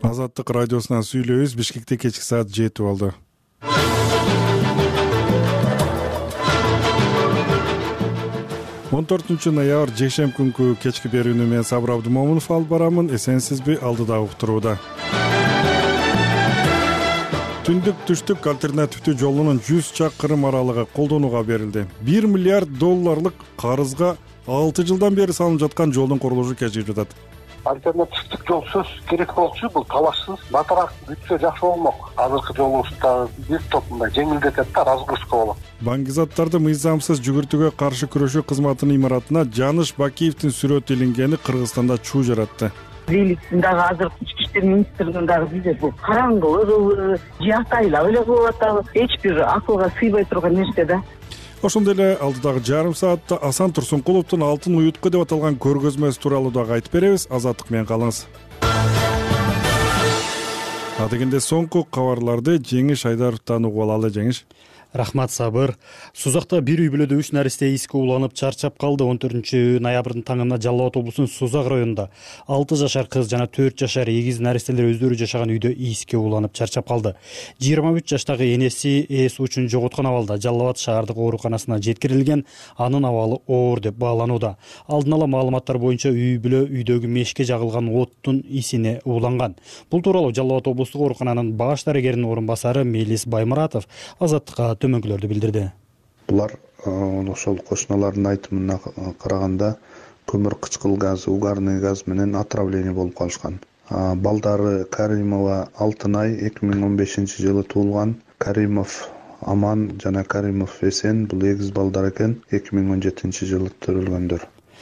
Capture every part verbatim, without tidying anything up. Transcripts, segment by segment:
Азаттык радиосунан сүйлөйбүз. Бишкекте кечки саат жети болду. он төртүнчү ноябрь жекшемби күнкү кечки берүүнү мен Сабыр Абдымомунов алып барамын. Эсенсизби? Алдыда уктурууда. Түндүк түштүк альтернативдүү жолунун жүз чакырым аралыгы колдонууга берилди. бир миллиард долларлык карызга алты жылдан бери салынып жаткан жолдун курулушу кечигип жатат. Альтернативдик жол сөз керек болчу, бул талашсыз батыраак бүтсө жакшы болмок. Азыркы жолубузда бир топ мындай жеңилдетет да, разгрузка болот. Баңгизаттарды мыйзамсыз жүгүртүүгө каршы күрөшүү кызматынын имаратына Жаныш Бакиевдин сүрөтү илингени Кыргызстанда чуу жаратты. Бийликтин дагы азыркы ички иштер министрлигинин дагы бизе бул караңгылыгыбы, жыятайлап эле кылып атабы, эч бир акылга сыйбай турган нерсе да. Ошондой эле алдыдагы жарым саатта Асан Турсункуловдун Алтын уютка деп аталган көргөзмөсү тууралуу дагы айтып беребиз. Азаттык менен калыңыз. Адегенде соңку кабарларды Жеңиш Айдаровдон угуп алалы. Жеңиш. Рахмат, Сабыр. Сузакта бир үй бүлөдө үч наристе иське уланып чарчап калды. он төртүнчү ноябрдын таңында Жалал Абад облусунун Сузак районунда алты жашар кыз жана төрт жашар эгиз наристелер өздөрү жашаган үйдө иське уланып чарчап калды. жыйырма үч жаштагы энеси эс учун жоготкон абалда Жалал Абад шаардык ооруканасына жеткирилген. Анын абалы оор деп бааланууда. Алдын ала маалыматтар боюнча үй бүлө үйдөгү мешке жагылган оттун исине уланган. Бул тууралуу Жалал Абад облустук оорукананын баш дарыгеринин орун басары Мелис Баймуратов Азаттыкка төмөнкүлөрдү билдирди. Булар ошол кошуналардын айтымына караганда көмүр кычкыл газ, угарный газ менен отравление болуп калышкан. Балдары Каримова Алтынай эки миң он бешинчи жылы туулган, Каримов Аман жана Каримов Эсен бул эгиз балдар экен, эки миң он жетинчи жылы төрөлгөндөр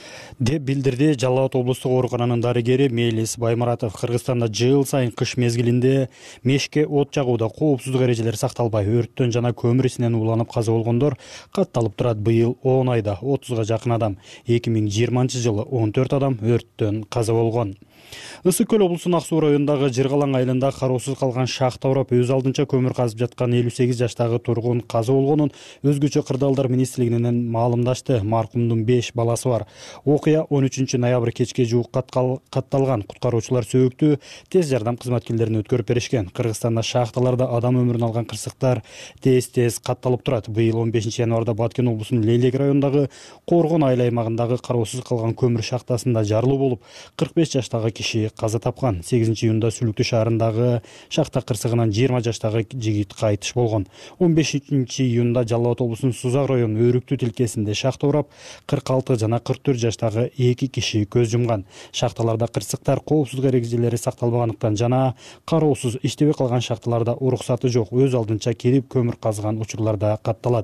деп билдирди Жалал Абад облустук оорукананын дарыгери Мелис Баймуратов. Кыргызстанда жыл сайын кыш мезгилинде мешке от жагууда коопсуздук эрежелери сакталбай, өрттөн жана көмүр исинен уланып каза болгондор катталып турат. Быйыл он айда отузга жакын адам, эки миң жыйырманчы жылы он төрт адам өрттөн каза болгон. Ысык көл облусунун Ак Суу районундагы Жыргалаң айылында кароосуз калган шахта урап өз алдынча көмүр казып жаткан элүү сегиз жаштагы тургун каза болгонун өзгөчө кырдаалдар министрлигинен маалымдашты. Маркумдун беш баласы бар. Окуя он үчүнчү ноябрь кечке жуук катталган. Куткаруучулар сөөктү тез жардам кызматкерлерине өткөрүп беришкен. Кыргызстанда шахталарда адам өмүрүн алган кырсыктар тез-тез катталып турат. Быйыл он бешинчи январда Баткен облусунун Лейлек районундагы Коргон айыл аймагындагы кароосуз калган көмүр шахтасында жарылуу болуп, кырк беш жаштагы киши каза тапкан. сегизинчи июнда Сүлүктүү шаарындагы шахта кырсыгынан жыйырма жаштагы жигит кайтыш болгон. он бешинчи июнда Жалал Абад облусунун Сузак районунун Өрүктүү тилкесинде шахта урап, кырк алты жана кырк төрт жаштагы эки киши көз жумган. Шахталарда кырсыктар коопсуздук эрежелери сакталбагандыктан жана кароосуз иштебей калган шахталарда уруксаты жок, өз алдынча кирип көмүр казган учурлар да катталат.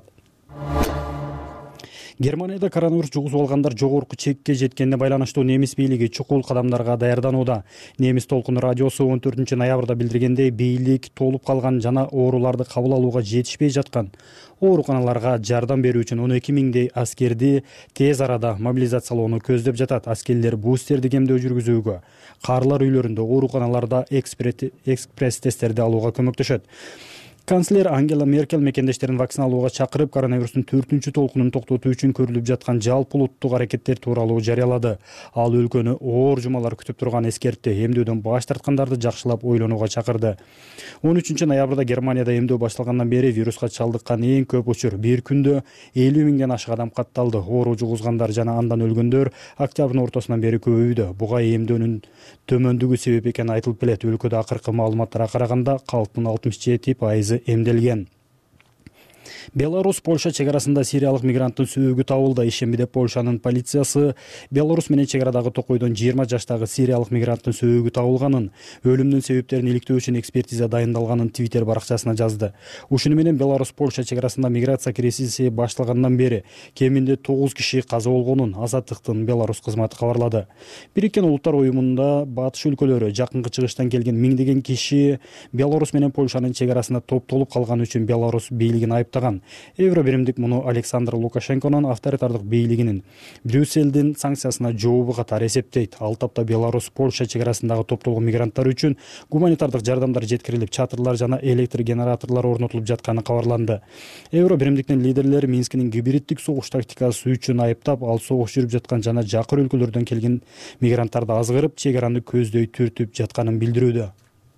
Германияда коронавирус жугузуп алгандар жогорку чекке жеткенине байланыштуу немис бийлиги чукул кадамдарга даярданууда. Немис толкун радиосу он төртүнчү ноябрда билдиргендей, бийлик толуп калган жана ооруларды кабыл алууга жетишпей жаткан ооруканаларга жардам берүү үчүн он эки миңдей аскерди тез арада мобилизациялоону көздөп жатат. Аскерлер бустерди кемдөө жүргүзүүгө, каарылар үйлөрүндө, ооруканаларда экспресс тесттерди алууга көмөктөшөт. Канцлер Ангела Меркель мекендештерин вакциналууга чакырып, коронавирустун төртүнчү толкунун токтотуу үчүн көрүлүп жаткан жалпы улуттук аракеттер тууралуу жарыялады. Ал өлкөнү оор жумалар күтүп турган эскертти, эмдөөдөн баш тарткандарды жакшылап ойлонууга чакырды. он үчүнчү ноябрда Германияда эмдөө башталгандан бери вируска чалдыккан эң көп учур, бир күндө элүү миңден ашык адам катталды. Оору жугузгандар жана андан өлгөндөр октябрдын ортосунан бери көбөйдү. Буга эмдөөнүн төмөндүгү себеп экени айтылып келет. Өлкөдө акыркы маалыматтарга караганда калктын алтымыш жети пайызы эмделген. Беларусь Польша чек арасында сириялык мигранттын сөөгү табылды. Ишембиде Польшанын полициясы Беларусь менен чек арадагы токойдон жыйырма жаштагы сириялык мигранттын сөөгү табылганын, өлүмдүн себептерин иликтөө үчүн экспертиза дайындалганын Twitter баракчасына жазды. Ушуну менен Беларусь Польша чек арасында миграция кризиси башталгандан бери кеминде тогуз киши каза болгонун Азаттыктын Беларусь кызматы кабарлады. Бириккен Улуттар уюмунда батыш өлкөлөрү жакынкы чыгыштан келген миңдеген киши Беларусь менен Польшанын чек арасында топтолуп калган үчүн Беларусь бийлигин айыптаган. Евро биримдик муну Александр Лукашенконун авторитардык бийлигинин Брюсселдин санкциясына жообу катары эсептейт. Ал тапта Беларусь Польша чек арасындагы топтолгон мигранттар үчүн гуманитардык жардамдар жеткирилип, чатырлар жана электр генераторлор орнотулуп жатканы кабарланды. Евро биримдиктин лидерлери Минскинин гибриддик согуш тактикасы үчүн айыптап, ал согуш жүрүп жаткан жана жакыр өлкөлөрдөн келген мигранттарды азгырып, чек араны көздөй түртүп жатканын билдирүүдө.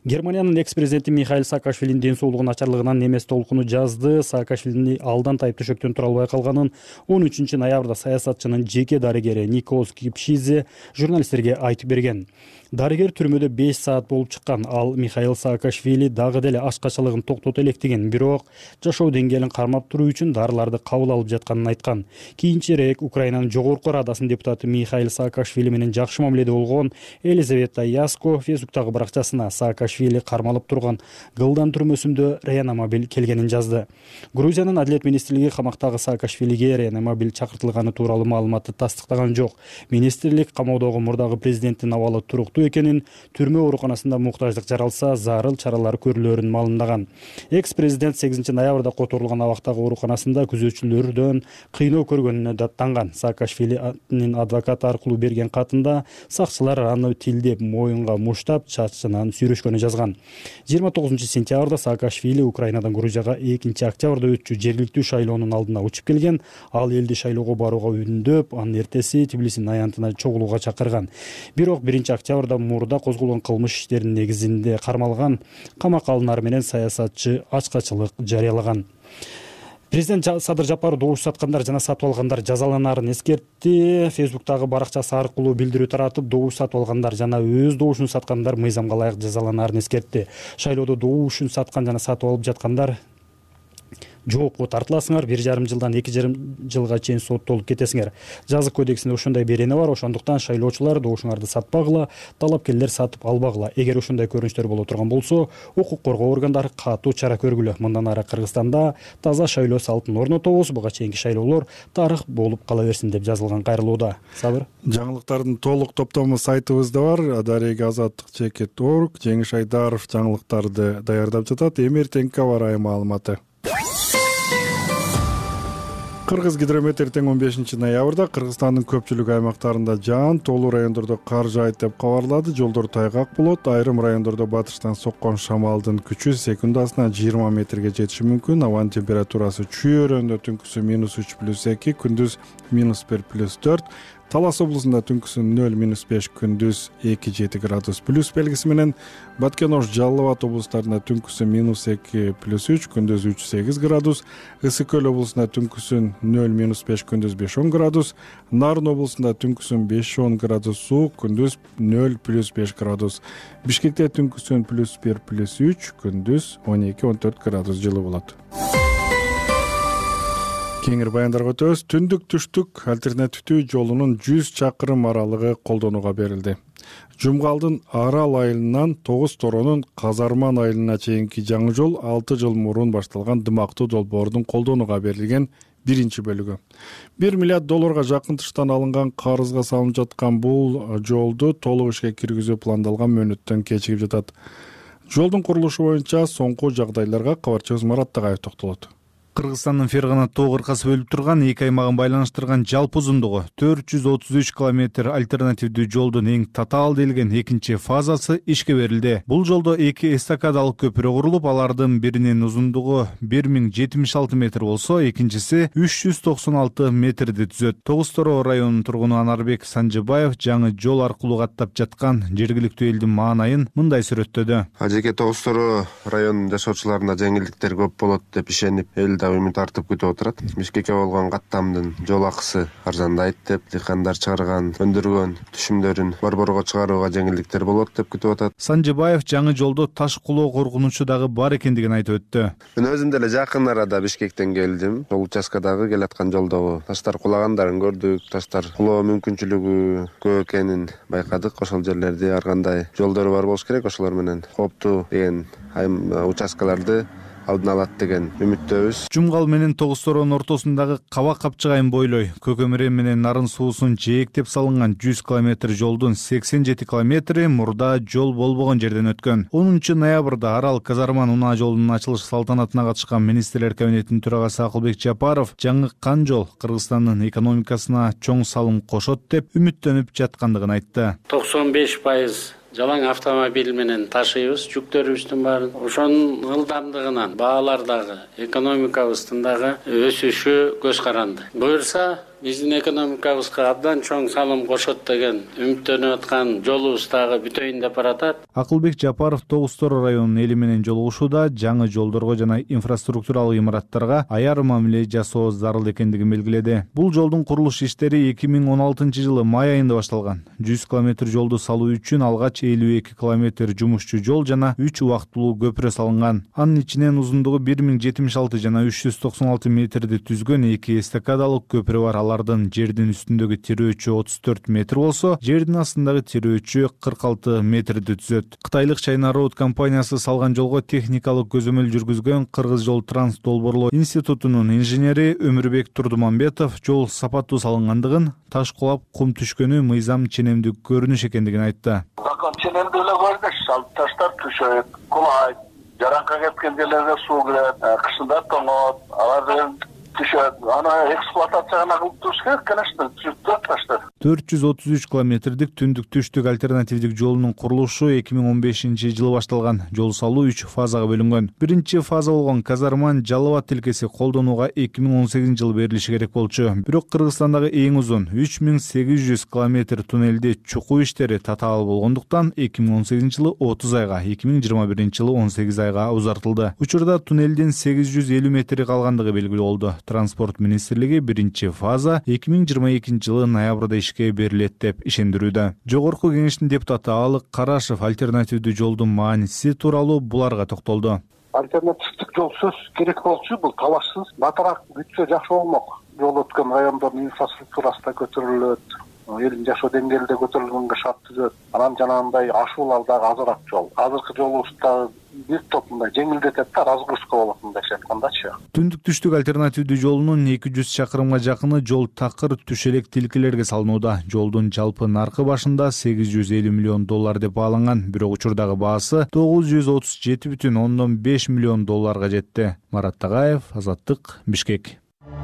Германиянын экс-президенти Михаил Саакашвилинин ден соолугу начарлыгынан немес толкуну жазды. Саакашвилини алдан тайып төшөктөн тура албай калганын он үчүнчү ноябрда саясатчынын жеке дарыгери Николас Кипшидзе журналисттерге айтып берген. Дарыгер түрмөдө беш саат болуп чыккан. Ал Михаил Саакашвили дагы деле ачкачылыгын токтото элек деген, бирок жашоо деңгээлин кармап туруу үчүн дарыларды кабыл алып жатканын айткан. Кийинчерээк Украинанын жогорку Радасынын депутаты Михаил Саакашвили менен жакшы мамиледе болгон Елизавета Яско Фейсбуктагы баракчасына Саакашвили кармалып турган Гылдан түрмөсүндө реанимобиль келгенин жазды. Грузиянын Адилет министрлиги камактагы Саакашвилиге реанимобиль чакыртылганы тууралуу маалыматты тастыктаган жок. Министрлик камоодогу мурдагы президенттин абалы туруктуу экенин, түрмө ооруканасында муктаждык жаралса зарыл чаралар көрүлөрүн маалымдаган. Экс-президент сегизинчи ноябрда которулган абактагы ооруканасында күзөтчүлөрдөн кыйноо көргөнүнө даттанган. Саакашвилинин адвокаты аркылуу берген катында сакчылар аны тилдеп, моюнга муштап, чачынан сүйрөшкөнү жазган. жыйырма тогузунчу сентябрда Саакашвили Украинадан Грузияга экинчи октябрда өтчү жергиликтүү шайлоонун алдына учуп келген. Ал элди шайлоого барууга үндөп, анын эртеси Тбилисинин аянтына чогулууга чакырган. Бирок биринчи октябрда мурда козголгон кылмыш иштеринин негизинде кармалган, камакка алынары менен саясатчы ачкачылык жарыялаган. Президент Садыр Жапаров добуш саткандар жана сатып алгандар жазаланарын эскертти. Фейсбуктагы баракчасы аркылуу билдирүү таратып, добуш сатып алгандар жана өз добушун саткандар мыйзамга ылайык жазаланарын эскертти. Шайлоодо добушун саткан жана сатып алып жаткандар жоопко тартыласыңар, бир жарым жылдан эки жарым жылга чейин соттолуп кетесиңер. Жазык кодексинде ошондой берене бар. Ошондуктан шайлоочулар добушуңарды сатпагыла, талапкерлер сатып албагыла. Эгер ошондой көрүнүштөр боло турган болсо, укук коргоо органдары катуу чара көргүлө. Мындан ары Кыргызстанда таза шайлоо салтын орнотобуз, буга чейинки шайлоолор тарых болуп кала берсин деп жазылган кайрылууда. Сабыр. Жаңылыктардын толук топтому сайтыбызда бар. Дарега азаттык чекит точка орг. Жеңиш Айдаров жаңылыктарды даярдап жатат. Эми эртеңки аба ырайы маалыматы. Кыргыз гидрометр тең он бешинчи ноябрда Кыргызстандын көпчүлүк аймактарында жаан, тоолуу райондордо кар жаайт деп кабарлады. Жолдор тайгак болот. Айрым райондордо батыштан соккон шамалдын күчү секундасына жыйырма метрге жетиши мүмкүн. Абанын температурасы чүйөрөндө түнкүсү минус үч плюс эки, күндүз минус бир плюс төрт. Талас облусунда түнкүсү нөл минус беш, күндүз эки жети градус плюс белгиси менен. Баткен Ош, Жалал Абад облустарында түнкүсү минус эки плюс үч, күндүз үч сегиз градус. Ысык Көл облусунда түнкүсү нөл минус беш, күндүз беш он градус. Нарын облусунда түнкүсү беш он градус суук, күндүз нөл плюс беш градус. Бишкекте түнкүсү плюс бир плюс үч, күндүз он эки он төрт градус жылы болот. Кеңир баяндарга өтөбүз. Түндүк түштүк альтернативдүү жолунун жүз чакырым аралыгы колдонууга берилди. Жумгалдын Арал айылынан Тогуз Торонун Казарман айылына чейинки жаңы жол алты жыл мурун башталган дымактуу долбоордун колдонууга берилген биринчи бөлүгү. бир миллиард долларга жакын тыштан алынган карызга салынып жаткан бул жолду толук ишке киргизүү пландалган мөөнөттөн кечигип жатат. Жолдун курулушу боюнча соңку жагдайларга кабарчыбыз Марат Тагаев токтолот. Кыргызстандын Фергана тоо кыркасы бөлүп турган эки аймагын байланыштырган жалпы узундугу төрт жүз отуз үч километр альтернативдүү жолдун эң татаал делген экинчи фазасы ишке берилди. Бул жолдо эки эстакадалык көпүрө курулуп, алардын биринин узундугу бир миң жетимиш алты метр болсо, экинчиси үч жүз токсон алты метрди түзөт. Тогуз Тороо районунун тургуну Анарбек Санжыбаев жаңы жол аркылуу каттап жаткан жергиликтүү элдин маанайын мындай сүрөттөдү. Ажеке Тогуз Тороо районунун жашоочуларына жеңилдиктер көп болот деп ишенип, эл үмүт артып күтүп отурат. Бишкекке болгон каттамдын жол акысы арзандайт деп, дыйкандар чыгарган, өндүргөн түшүмдөрүн борборго чыгарууга жеңилдиктер болот деп күтүп атат. Санжыбаев жаңы жолдо таш кулоо коркунучу дагы бар экендигин айтып өттү. Мен өзүм деле жакын арада Бишкектен келдим. Жол участкадагы келаткан жолдогу таштар кулагандарын көрдүк. Таштар кулоо мүмкүнчүлүгү көп экенин байкадык. Ошол жерлерди ар кандай жолдору бар болуш керек. Ошолор менен кооптуу деген участкаларды алдын алат деген үмүттөбүз. Жумгал менен Тогуз Тороонун ортосундагы Каба Капчыгайын бойлой Көкөмүрен менен Нарын суусун жээктеп салынган жүз километр жолдун сексен жети километри мурда жол болбогон жерден өткөн. онунчу ноябрда Арал Казарман унаа жолунун ачылыш салтанатына катышкан министрлер кабинетинин төрагасы Акылбек Жапаров жаңы кан жол Кыргызстандын экономикасына чоң салым кошот деп үмүттөнүп жаткандыгын айтты. токсон беш пайыз жалаң автомобиль менен ташыйбыз жүктөрүбүздүн баарын. Ошонун ылдамдыгынан баалардагы экономикабыздын дагы өсүшү көз каранды. Буюрса биздин экономикабызга абдан чоң салым кошот деген үмүттөнүп аткан жолубуз дагы бүтөйүн деп баратат. Акылбек Жапаров Тогуз Тор районунун эли менен жолугушууда жаңы жолдорго жана инфраструктуралык имараттарга аяр мамиле жасоо зарыл экендигин белгиледи. Бул жолдун курулуш иштери эки миң он алтынчы жылы май айында башталган. жүз километр жолду салуу үчүн алгач элүү эки километр жумушчу жол жана үч убактылуу көпүрө салынган. Анын ичинен узундугу бир миң жетимиш алты жана үч жүз токсон алты метрди түзгөн эки эстакадалык көпүрө бар. Алардын жердин үстүндөгү тирөөчү отуз төрт метр болсо, жердин астындагы тирөөчү кырк алты метрди түзөт. Кытайлык China Road компаниясы салган жолго техникалык көзөмөл жүргүзгөн Кыргыз жол транс долбоорлоо институтунун инженери Өмүрбек Турдумамбетов жол сапаттуу салынгандыгын, таш кулап кум түшкөнү мыйзам ченемдүү көрүнүш экендигин айтты. Закон ченемдүү эле көрүнүш, ал таштар түшөт, кулайт, жаранка кеткен жерлерге суу кирет, кышында тоңот, алар түшөт. Аны эксплуатацияга кылып туруш керек, конечно, түшөт таштар. төрт жүз отуз үч километрдик түндүк түштүк альтернативдик жолунун курулушу эки миң он бешинчи жылы башталган. Жол салуу үч фазага бөлүнгөн. Биринчи фаза болгон Казарман Жалал Абад тилкеси колдонууга эки миң он сегизинчи жылы берилиши керек болчу. Бирок Кыргызстандагы эң узун үч миң сегиз жүз километр туннелди чукуу иштери татаал болгондуктан эки миң он сегизинчи жылы отуз айга, эки миң жыйырма биринчи жылы он сегиз айга узартылды. Учурда туннелдин сегиз жүз элүү метри калгандыгы белгилүү болду. Транспорт министрлиги биринчи фаза эки миң жыйырма экинчи жылы ноябрда ишке берилет деп ишендирүүдө. Жогорку кеңештин депутаты Алык Карашев альтернативдүү жолдун мааниси тууралуу буларга токтолду. Альтернативдик жолсуз керек болчу, бул талашсыз батыраак бүтсө жакшы болмок. Жол өткөн райондордун инфраструктурасы да көтөрүлөт, элдин жашоо деңгээли да көтөрүлгөнгө шарт түзөт. Анан жанагындай ашуулар дагы азыраак жол. Азыркы жолубузда бир топунда жеңилдетет да, разгрузка болот мындайча айткандачы. Түндүк түштүк альтернативдүү жолунун эки жүз чакырымга жакыны жол такыр түшелек тилкелерге салынууда. Жолдун жалпы наркы башында сегиз жүз элүү миллион доллар деп бааланган, бирок учурдагы баасы тогуз жүз отуз жети бүтүн ондон беш миллион долларга жетти. Марат Тагаев, Азаттык, Бишкек.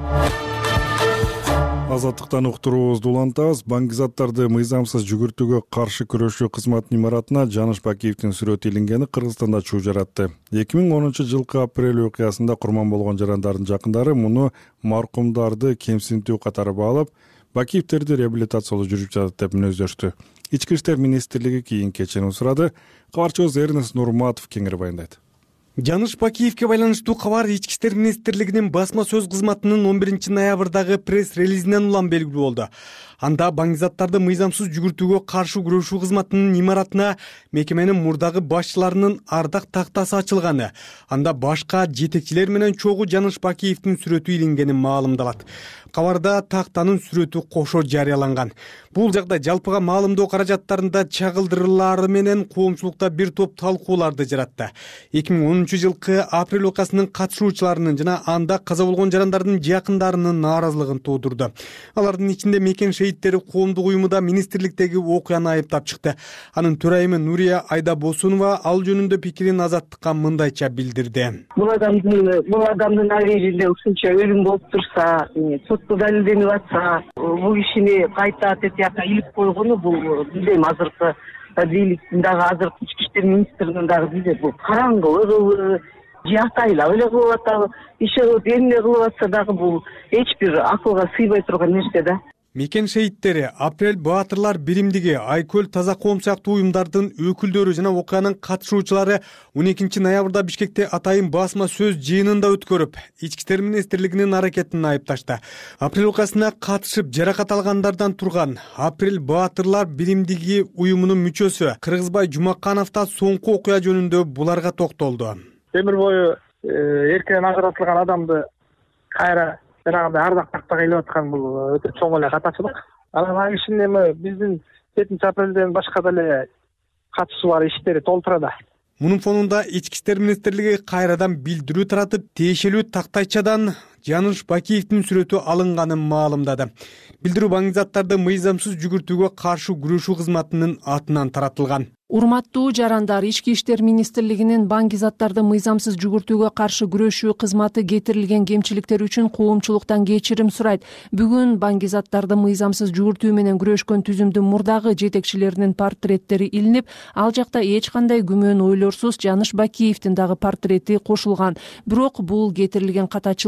Азаттыктан уктуруубузду улантабыз. Баңгизаттарды мыйзамсыз жүгүртүүгө каршы күрөшүү кызматынын имаратына Жаныш Бакиевдин сүрөтү илингени Кыргызстанда чуу жаратты. эки миң онунчу жылкы апрель окуясында курман болгон жарандардын жакындары муну маркумдарды кемсинтүү катары баалап, Бакиевдерди реабилитациялоо жүрүп жатат деп мүнөздөштү. Ички иштер министрлиги кийин кечени сурады. Кабарчыбыз Эрнест Нурматов кеңири баяндайт. Жаныш Бакиевке байланыштуу кабар Ички иштер министрлигинин басма сөз кызматынын он биринчи ноябрдагы пресс-релизинен улам белгилүү болду. Анда баңгизаттарды мыйзамсыз жүгүртүүгө каршы күрөшүү кызматынын имаратына мекеменин мурдагы башчыларынын ардак тактасы ачылганы, анда башка жетекчилер менен чогуу Жаныш Бакиевдин сүрөтү илингени маалымдалат. Кабарда тактанын сүрөтү кошо жарыяланган. Бул жакта жалпыга маалымдоо каражаттарында чагылдырылары менен коомчулукта бир топ талкууларды жаратты. эки миң онунчу жылкы апрель окуясынын катышуучуларынын жана анда каза болгон жарандардын жакындарынын нааразылыгын туудурду. Алардын ичинде мекен шейиттери коомдук уюму да министрликтеги окуяны айыптап чыкты. Анын төрайымы Нурия Айдабосунова ал жөнүндө пикирин Азаттыкка мындайча билдирди. Бул адамдын бул адамдын абийиринде ушунча өлүм болуп турса, сотто далилденип атса, бул кишини кайта тетияка илип койгону бул билбейм, азыркы бийликтин дагы азыркы ички иштер министринин дагы билбейм, бул караңгылыгыбы, жыяктайлап эле кылып атабы, иши кылып эмне кылып атса дагы бул эч бир акылга сыйбай турган нерсе да. Мекен шейиттери, Апрель Баатырлар биримдиги, Айкөл Таза коом сыяктуу уюмдардын өкүлдөрү жана окуянын катышуучулары он экинчи ноябрда Бишкекте атайын басма сөз жыйынында өткөрүп, Ички иштер министрлигинин аракетин айыпташты. Апрель окуясына катышып жаракат алгандардан турган Апрель Баатырлар биримдиги уюмунун мүчөсү Кыргызбай Жумаканов да соңку окуя жөнүндө буларга токтолду. Темир бою эркинен ажыратылган адамды кайра жанагындай ардак тактага илип аткан бул өтө чоң эле катачылык. Анан ал кишинин эми биздин жетинчи апрелден башка деле катышы бар иштери толтурада. Мунун фонунда Ички иштер министрлиги кайрадан билдирүү таратып, тиешелүү тактайчадан Жаныш Бакиевдин сүрөтү алынганын маалымдады. Билдирүү баңгизаттарды мыйзамсыз жүгүртүүгө каршы күрөшүү кызматынын атынан таратылган. Урматтуу жарандар, Ички иштер министрлигинин баңгизаттарды мыйзамсыз жүгүртүүгө каршы күрөшүү кызматы кетирилген кемчиликтер үчүн коомчулуктан кечирим сурайт. Бүгүн баңгизаттарды мыйзамсыз жүгүртүү менен күрөшкөн түзүмдүн мурдагы жетекчилеринин портреттери илинип, ал жакта эч кандай күмөн ойлорсуз Жаныш Бакиевдин дагы портрети кошулган. Бирок бул кетирилген катачылык учурда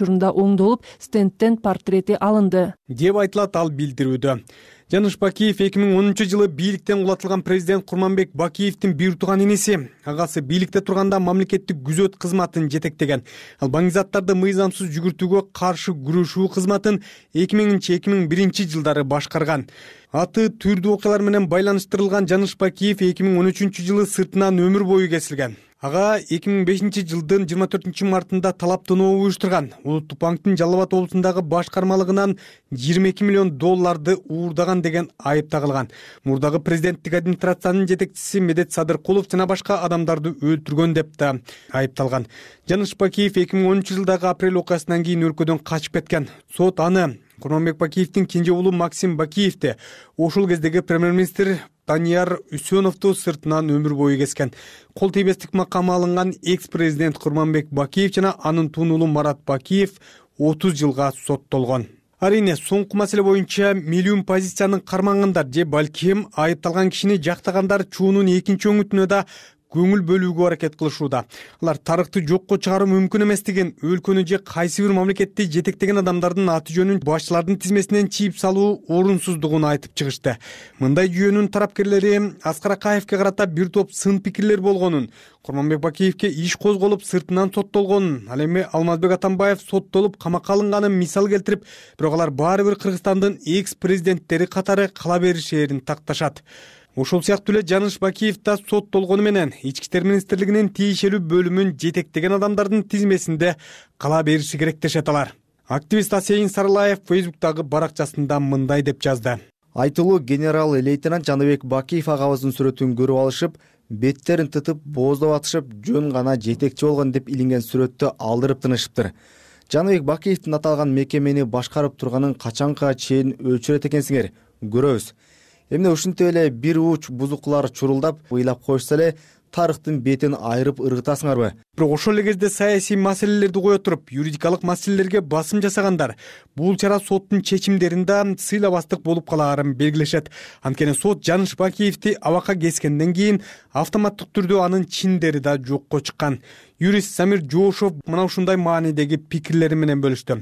учурунда оңдолуп стендтен портрети алынды деп айтылат ал билдирүүдө. Жаныш Бакиев эки миң онунчу жылы бийликтен кулатылган президент Курманбек Бакиевдин бир тууган иниси. Агасы бийликте турганда мамлекеттик күзөт кызматын жетектеген. Ал баңгизаттарды мыйзамсыз жүгүртүүгө каршы күрөшүү кызматын эки миңинчи эки миң биринчи жылдары башкарган. Аты түрдүү окуялар менен байланыштырылган Жаныш Бакиев эки миң он үчүнчү жылы сыртынан өмүр бою кесилген. Ага эки миң бешинчи жылдын жыйырма төртүнчү мартында талаптануу уюштурган. Улуттук банктын Жалал Абад облусундагы башкармалыгынан жыйырма эки миллион долларды уурдаган деген айып тагылган. Мурдагы президенттик администрациянын жетекчиси Медет Садыркулов жана башка адамдарды өлтүргөн деп да айыпталган. Жаныш Бакиев эки миң онунчу жылдагы апрель окуясынан кийин өлкөдөн качып кеткен. Сот аны Курманбек Бакиевдин кенже уулу Максим Бакиевди ошол кездеги премьер-министр Данияр Үсөновду сыртынан өмүр бою кескен. Кол тийбестик макамы алынган экс-президент Курманбек Бакиев жана анын тун уулу Марат Бакиев отуз жылга соттолгон. Арине, соңку маселе боюнча миллион позициянын кармангандар же балким айыпталган кишини жактагандар чуунун экинчи өңүтүнө да көңүл бөлүүгө аракет кылышууда. Алар тарыхты жокко чыгаруу мүмкүн эместигин, өлкөнү же кайсы бир мамлекетти жетектеген адамдардын аты жөнүн башчылардын тизмесинен чийип салуу орунсуздугун айтып чыгышты. Мындай жүйөнүн тарапкерлери Аскар Акаевге карата бир топ сын пикирлер болгонун, Курманбек Бакиевге иш козголуп сыртынан соттолгонун, ал эми Алмазбек Атамбаев соттолуп камакка алынганын мисал келтирип, бирок алар баары бир Кыргызстандын экс-президенттери катары кала беришээрин такташат. Ошол сыяктуу эле Жаныш Бакиев да соттолгону менен ички иштер министрлигинин тиешелүү бөлүмүн жетектеген адамдардын тизмесинде кала бериши керек дешет алар. Активист Асейин Сарылаев Фейсбуктагы баракчасында мындай деп жазды. Айтылуу генерал-лейтенант Жаныбек Бакиев агабыздын сүрөтүн көрүп алышып, беттерин тытып, бооздоп атышып, жөн гана жетекчи болгон деп илинген сүрөттү алдырып тынышыптыр. Жаныбек Бакиевдин аталган мекемени башкарып турганын качанга чейин өчүрөт экенсиңер, көрөбүз. Эмне ушинтип эле бир уч бузукулар чурулдап ыйлап коюшса эле тарыхтын бетин айырып ыргытасыңарбы? Бирок ошол эле кезде саясий маселелерди кое туруп, юридикалык маселелерге басым жасагандар бул чара соттун чечимдеринде сыйлабастык болуп калаарын белгилешет. Анткени сот Жаныш Бакиевди абакка кескенден кийин автоматтык түрдө анын чиндери да жокко чыккан. Юрист Самир Жоошов мына ушундай маанидеги пикирлери менен бөлүштү.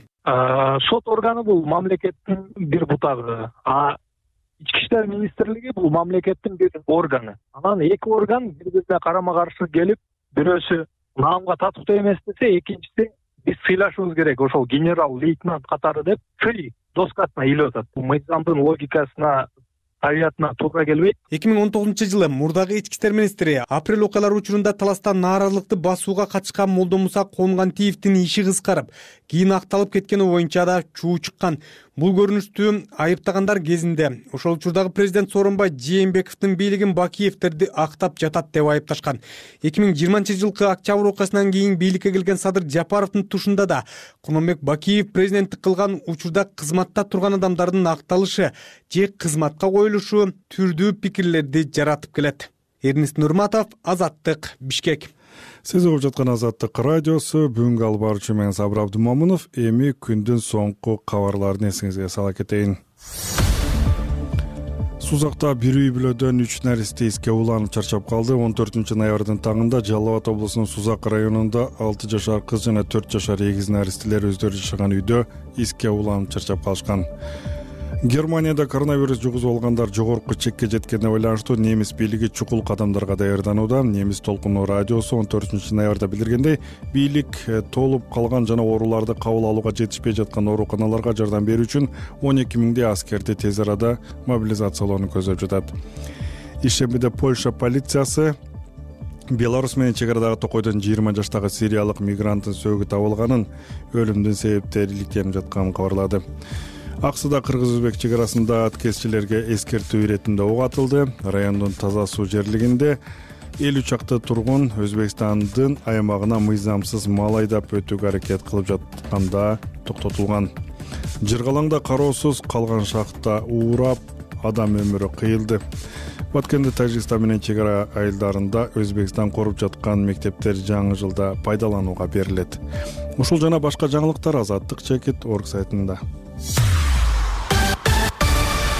Сот органы бул мамлекеттин бир бутагы. А Ички иштер министрлиги бул мамлекеттин бир органы. Анан эки орган бири-бирине карама-каршы келип, бирөөсү наамга татыктуу эмес десе, экинчиси биз сыйлашыбыз керек, ошол генерал-лейтенант катары деп фри доскасына илип атат. Бул мыйзамдын логикасына, табиятына туура келбейт. эки миң он тогузунчу жылы мурдагы ички иштер министри апрель окуялары учурунда таластан нааразылыкты басууга катышкан Молдомуса Конгантиевдин иши кыскарып, кийин акталып кеткени боюнча да чуу чыккан. Бул көрүнүштү айыптагандар кезинде ошол учурдагы президент Сооронбай Жээнбековдун бийлигин Бакиевтерди актап жатат деп айыпташкан. эки миң жыйырманчы жылкы октябрь окуясынан кийин бийликке келген Садыр Жапаровдун тушунда да Курманбек Бакиев президенттик кылган учурда кызматта турган адамдардын акталышы же кызматка коюлушу түрдүү пикирлерди жаратып келет. Эрнест Нурматов, Азаттык, Бишкек. Сиз угуп жаткан Азаттык радиосу, бүгүнкү алып баруучу мен Сабыр Абдымомунов. Эми күндүн соңку кабарларын эсиңизге сала кетейин. Сузакта бир үй бүлөдөн үч наристе иске уланып чарчап калды. он төртүнчү ноябрдын таңында Жалал Абад облусунун Сузак районунда алты жашар кыз жана төрт жашар эгиз наристелер өздөрү жашаган үйдө иске уланып чарчап калышкан. Германияда коронавирус жугузуп алгандар жогорку чекке жеткенине байланыштуу немис бийлиги чукул кадамдарга даярданууда. Немис толкуну радиосу он төртүнчү ноябрда билдиргендей, бийлик толуп калган жана ооруларды кабыл алууга жетишпей жаткан ооруканаларга жардам берүү үчүн он эки миңдей аскерди тез арада мобилизациялоону көздөп жатат. Ишембиде Польша полициясы Беларусь менен чек арадагы токойдон жыйырма жаштагы сириялык мигранттын сөөгү табылганын, өлүмдүн себептери иликтенип жатканын кабарлады. Аксыда кыргыз-өзбек чек арасында аткезчилерге эскертүү иретинде ок атылды. Райондун Таза суу жерлигинде элүү чакты тургун Өзбекстандын аймагына мыйзамсыз мал айдап өтүүгө аракет кылып жатканда токтотулган. Жыргалаңда кароосуз калган шахта уурап, адам өмүрү кыйылды. Баткенде Тажикстан менен чек ара айылдарында Өзбекстан коруп жаткан мектептер жаңы жылда пайдаланууга берилет. Ушул жана башка жаңылыктар Азаттык чекит орг сайтында.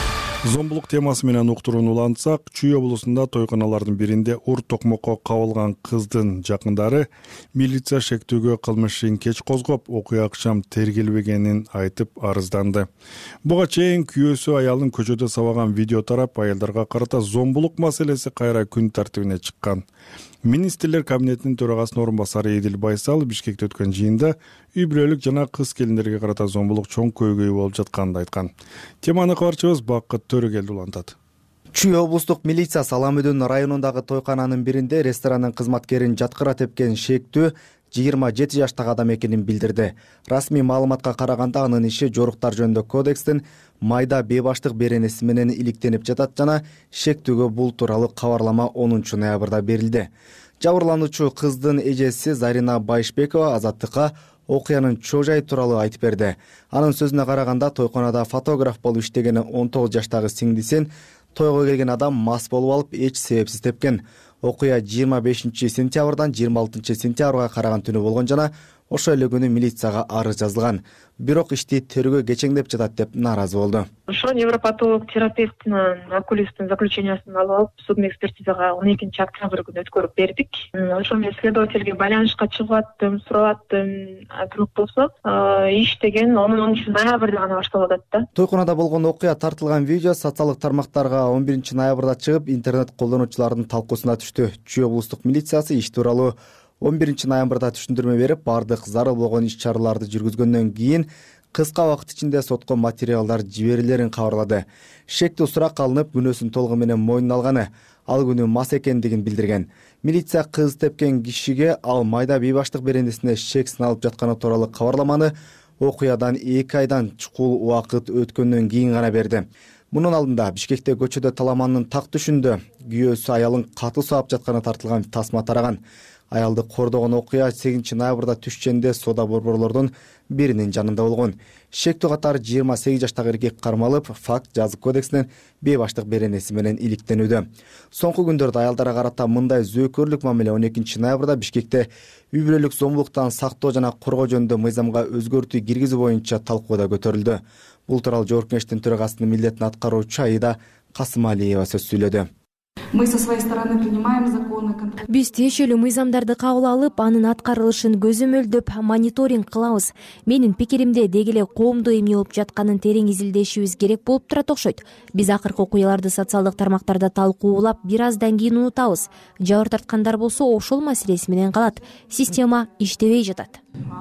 Зомбулук темасы менен уктурууну улантсак, Чүй облусунда тойканалардын биринде ур токмокко кабылган кыздын жакындары милиция шектүүгө кылмыш ишин кеч козгоп, окуя акшам тергелбегенин айтып арызданды. Буга чейин күйөөсү аялын көчөдө сабаган видео тарап, аялдарга карата зомбулук маселеси кайра күн тартибине чыккан. Министрлер кабинетинин төрагасынын орун басары Эдил Байсал Бишкекте өткөн жыйында үй бүлөлүк жана кыз келиндерге карата зомбулук чоң көйгөй болуп жатканын айткан. Теманы кабарчыбыз Бакыт Төрөгелди улантат. Чүй облустук милиция Саламөдөн районундагы тойкананын биринде ресторанын кызматкерин жаткыра тепкен шектүү жыйырма жети жаштагы адам экенин билдирди. Расмий маалыматка караганда анын иши жоруктар жөнүндө кодекстин майда бейбаштык беренеси менен иликтенип жатат жана шектүүгө бул тууралуу кабарлама онунчу ноябрда берилди. Жабырлануучу кыздын эжеси Зарина Байшбекова Азаттыкка окуянын чоо жайы тууралуу айтып берди. Анын сөзүнө караганда тойконада фотограф болуп иштеген он тогуз жаштагы сиңдисин тойго келген адам мас болуп алып эч себепсиз тепкен. Окуя жыйырма бешинчи сентябрдан жыйырма алтынчы сентябрга караган түнү болгон жана ошол эле күнү милицияга арыз жазылган. Бирок ишти тергөө кечеңдеп жатат деп нааразы болду. Ошо невропатолог терапевтинин окулисттин заключениясын алып алып, судный экспертизага он экинчи октябрь күнү өткөрүп бердик. Ошо мен следовательге байланышка чыгып аттым, сурап аттым. Бирок болсо иш деген онунчу ноябрда гана башталып атат да. Тойконада болгон окуя тартылган видео социалдык тармактарга он биринчи ноябрда чыгып, интернет колдонуучулардын талкуусуна түштү. Чүй облустук милициясы иш тууралуу он биринчи ноябрда түшүндүрмө берип, бардык зарыл болгон иш-чараларды жүргүзгөндөн кийин кыска убакыт ичинде сотко материалдар жиберилерин кабарлады. Шектүү сурак алынып, күнөөсүн толугу менен мойнуна алганы, ал күнү мас экендигин билдирген. Милиция кыз тепкен кишиге ал майда бейбаштык беренесине шек сыналып жатканы тууралуу кабарламаны окуядан эки айдан чукул убакыт өткөндөн кийин гана берди. Мунун алдында Бишкекте көчөдө таламанын так түшүндө күйөөсү аялын катуу саап жатканы тартылган тасма тараган. Аялды кордогон окуя сегизинчи ноябрда түшченде сода борборлордун биринин жанында болгон. Шектүү катары жыйырма сегиз жаштагы эркек кармалып, факт жазык кодексинен бейбаштык беренеси менен иликтенүүдө. Соңку күндөрдө аялдарга карата мындай зөөкөрлүк мамиле он экинчи ноябрда Бишкекте үй бүлөлүк зомбулуктан сактоо жана коргоо жөнүндө мыйзамга өзгөртүү киргизүү боюнча талкууда көтөрүлдү. Бул тууралуу Жогорку Кеңештин төрагасынын милдетин аткаруучу Аида Касымалиева сөз сүйлөдү. Мы со своей стороны принимаем законы. Биз тиешелүү мыйзамдарды кабыл алып, анын аткарылышын көзөмөлдөп мониторинг кылабыз. Менин пикиримде деги эле коомдо эмне болуп жатканын терең изилдешибиз керек болуп турат окшойт. Биз акыркы окуяларды социалдык тармактарда талкуулап, бир аздан кийин унутабыз. Жабыр тарткандар болсо ошол маселеси менен калат. Система иштебей жатат.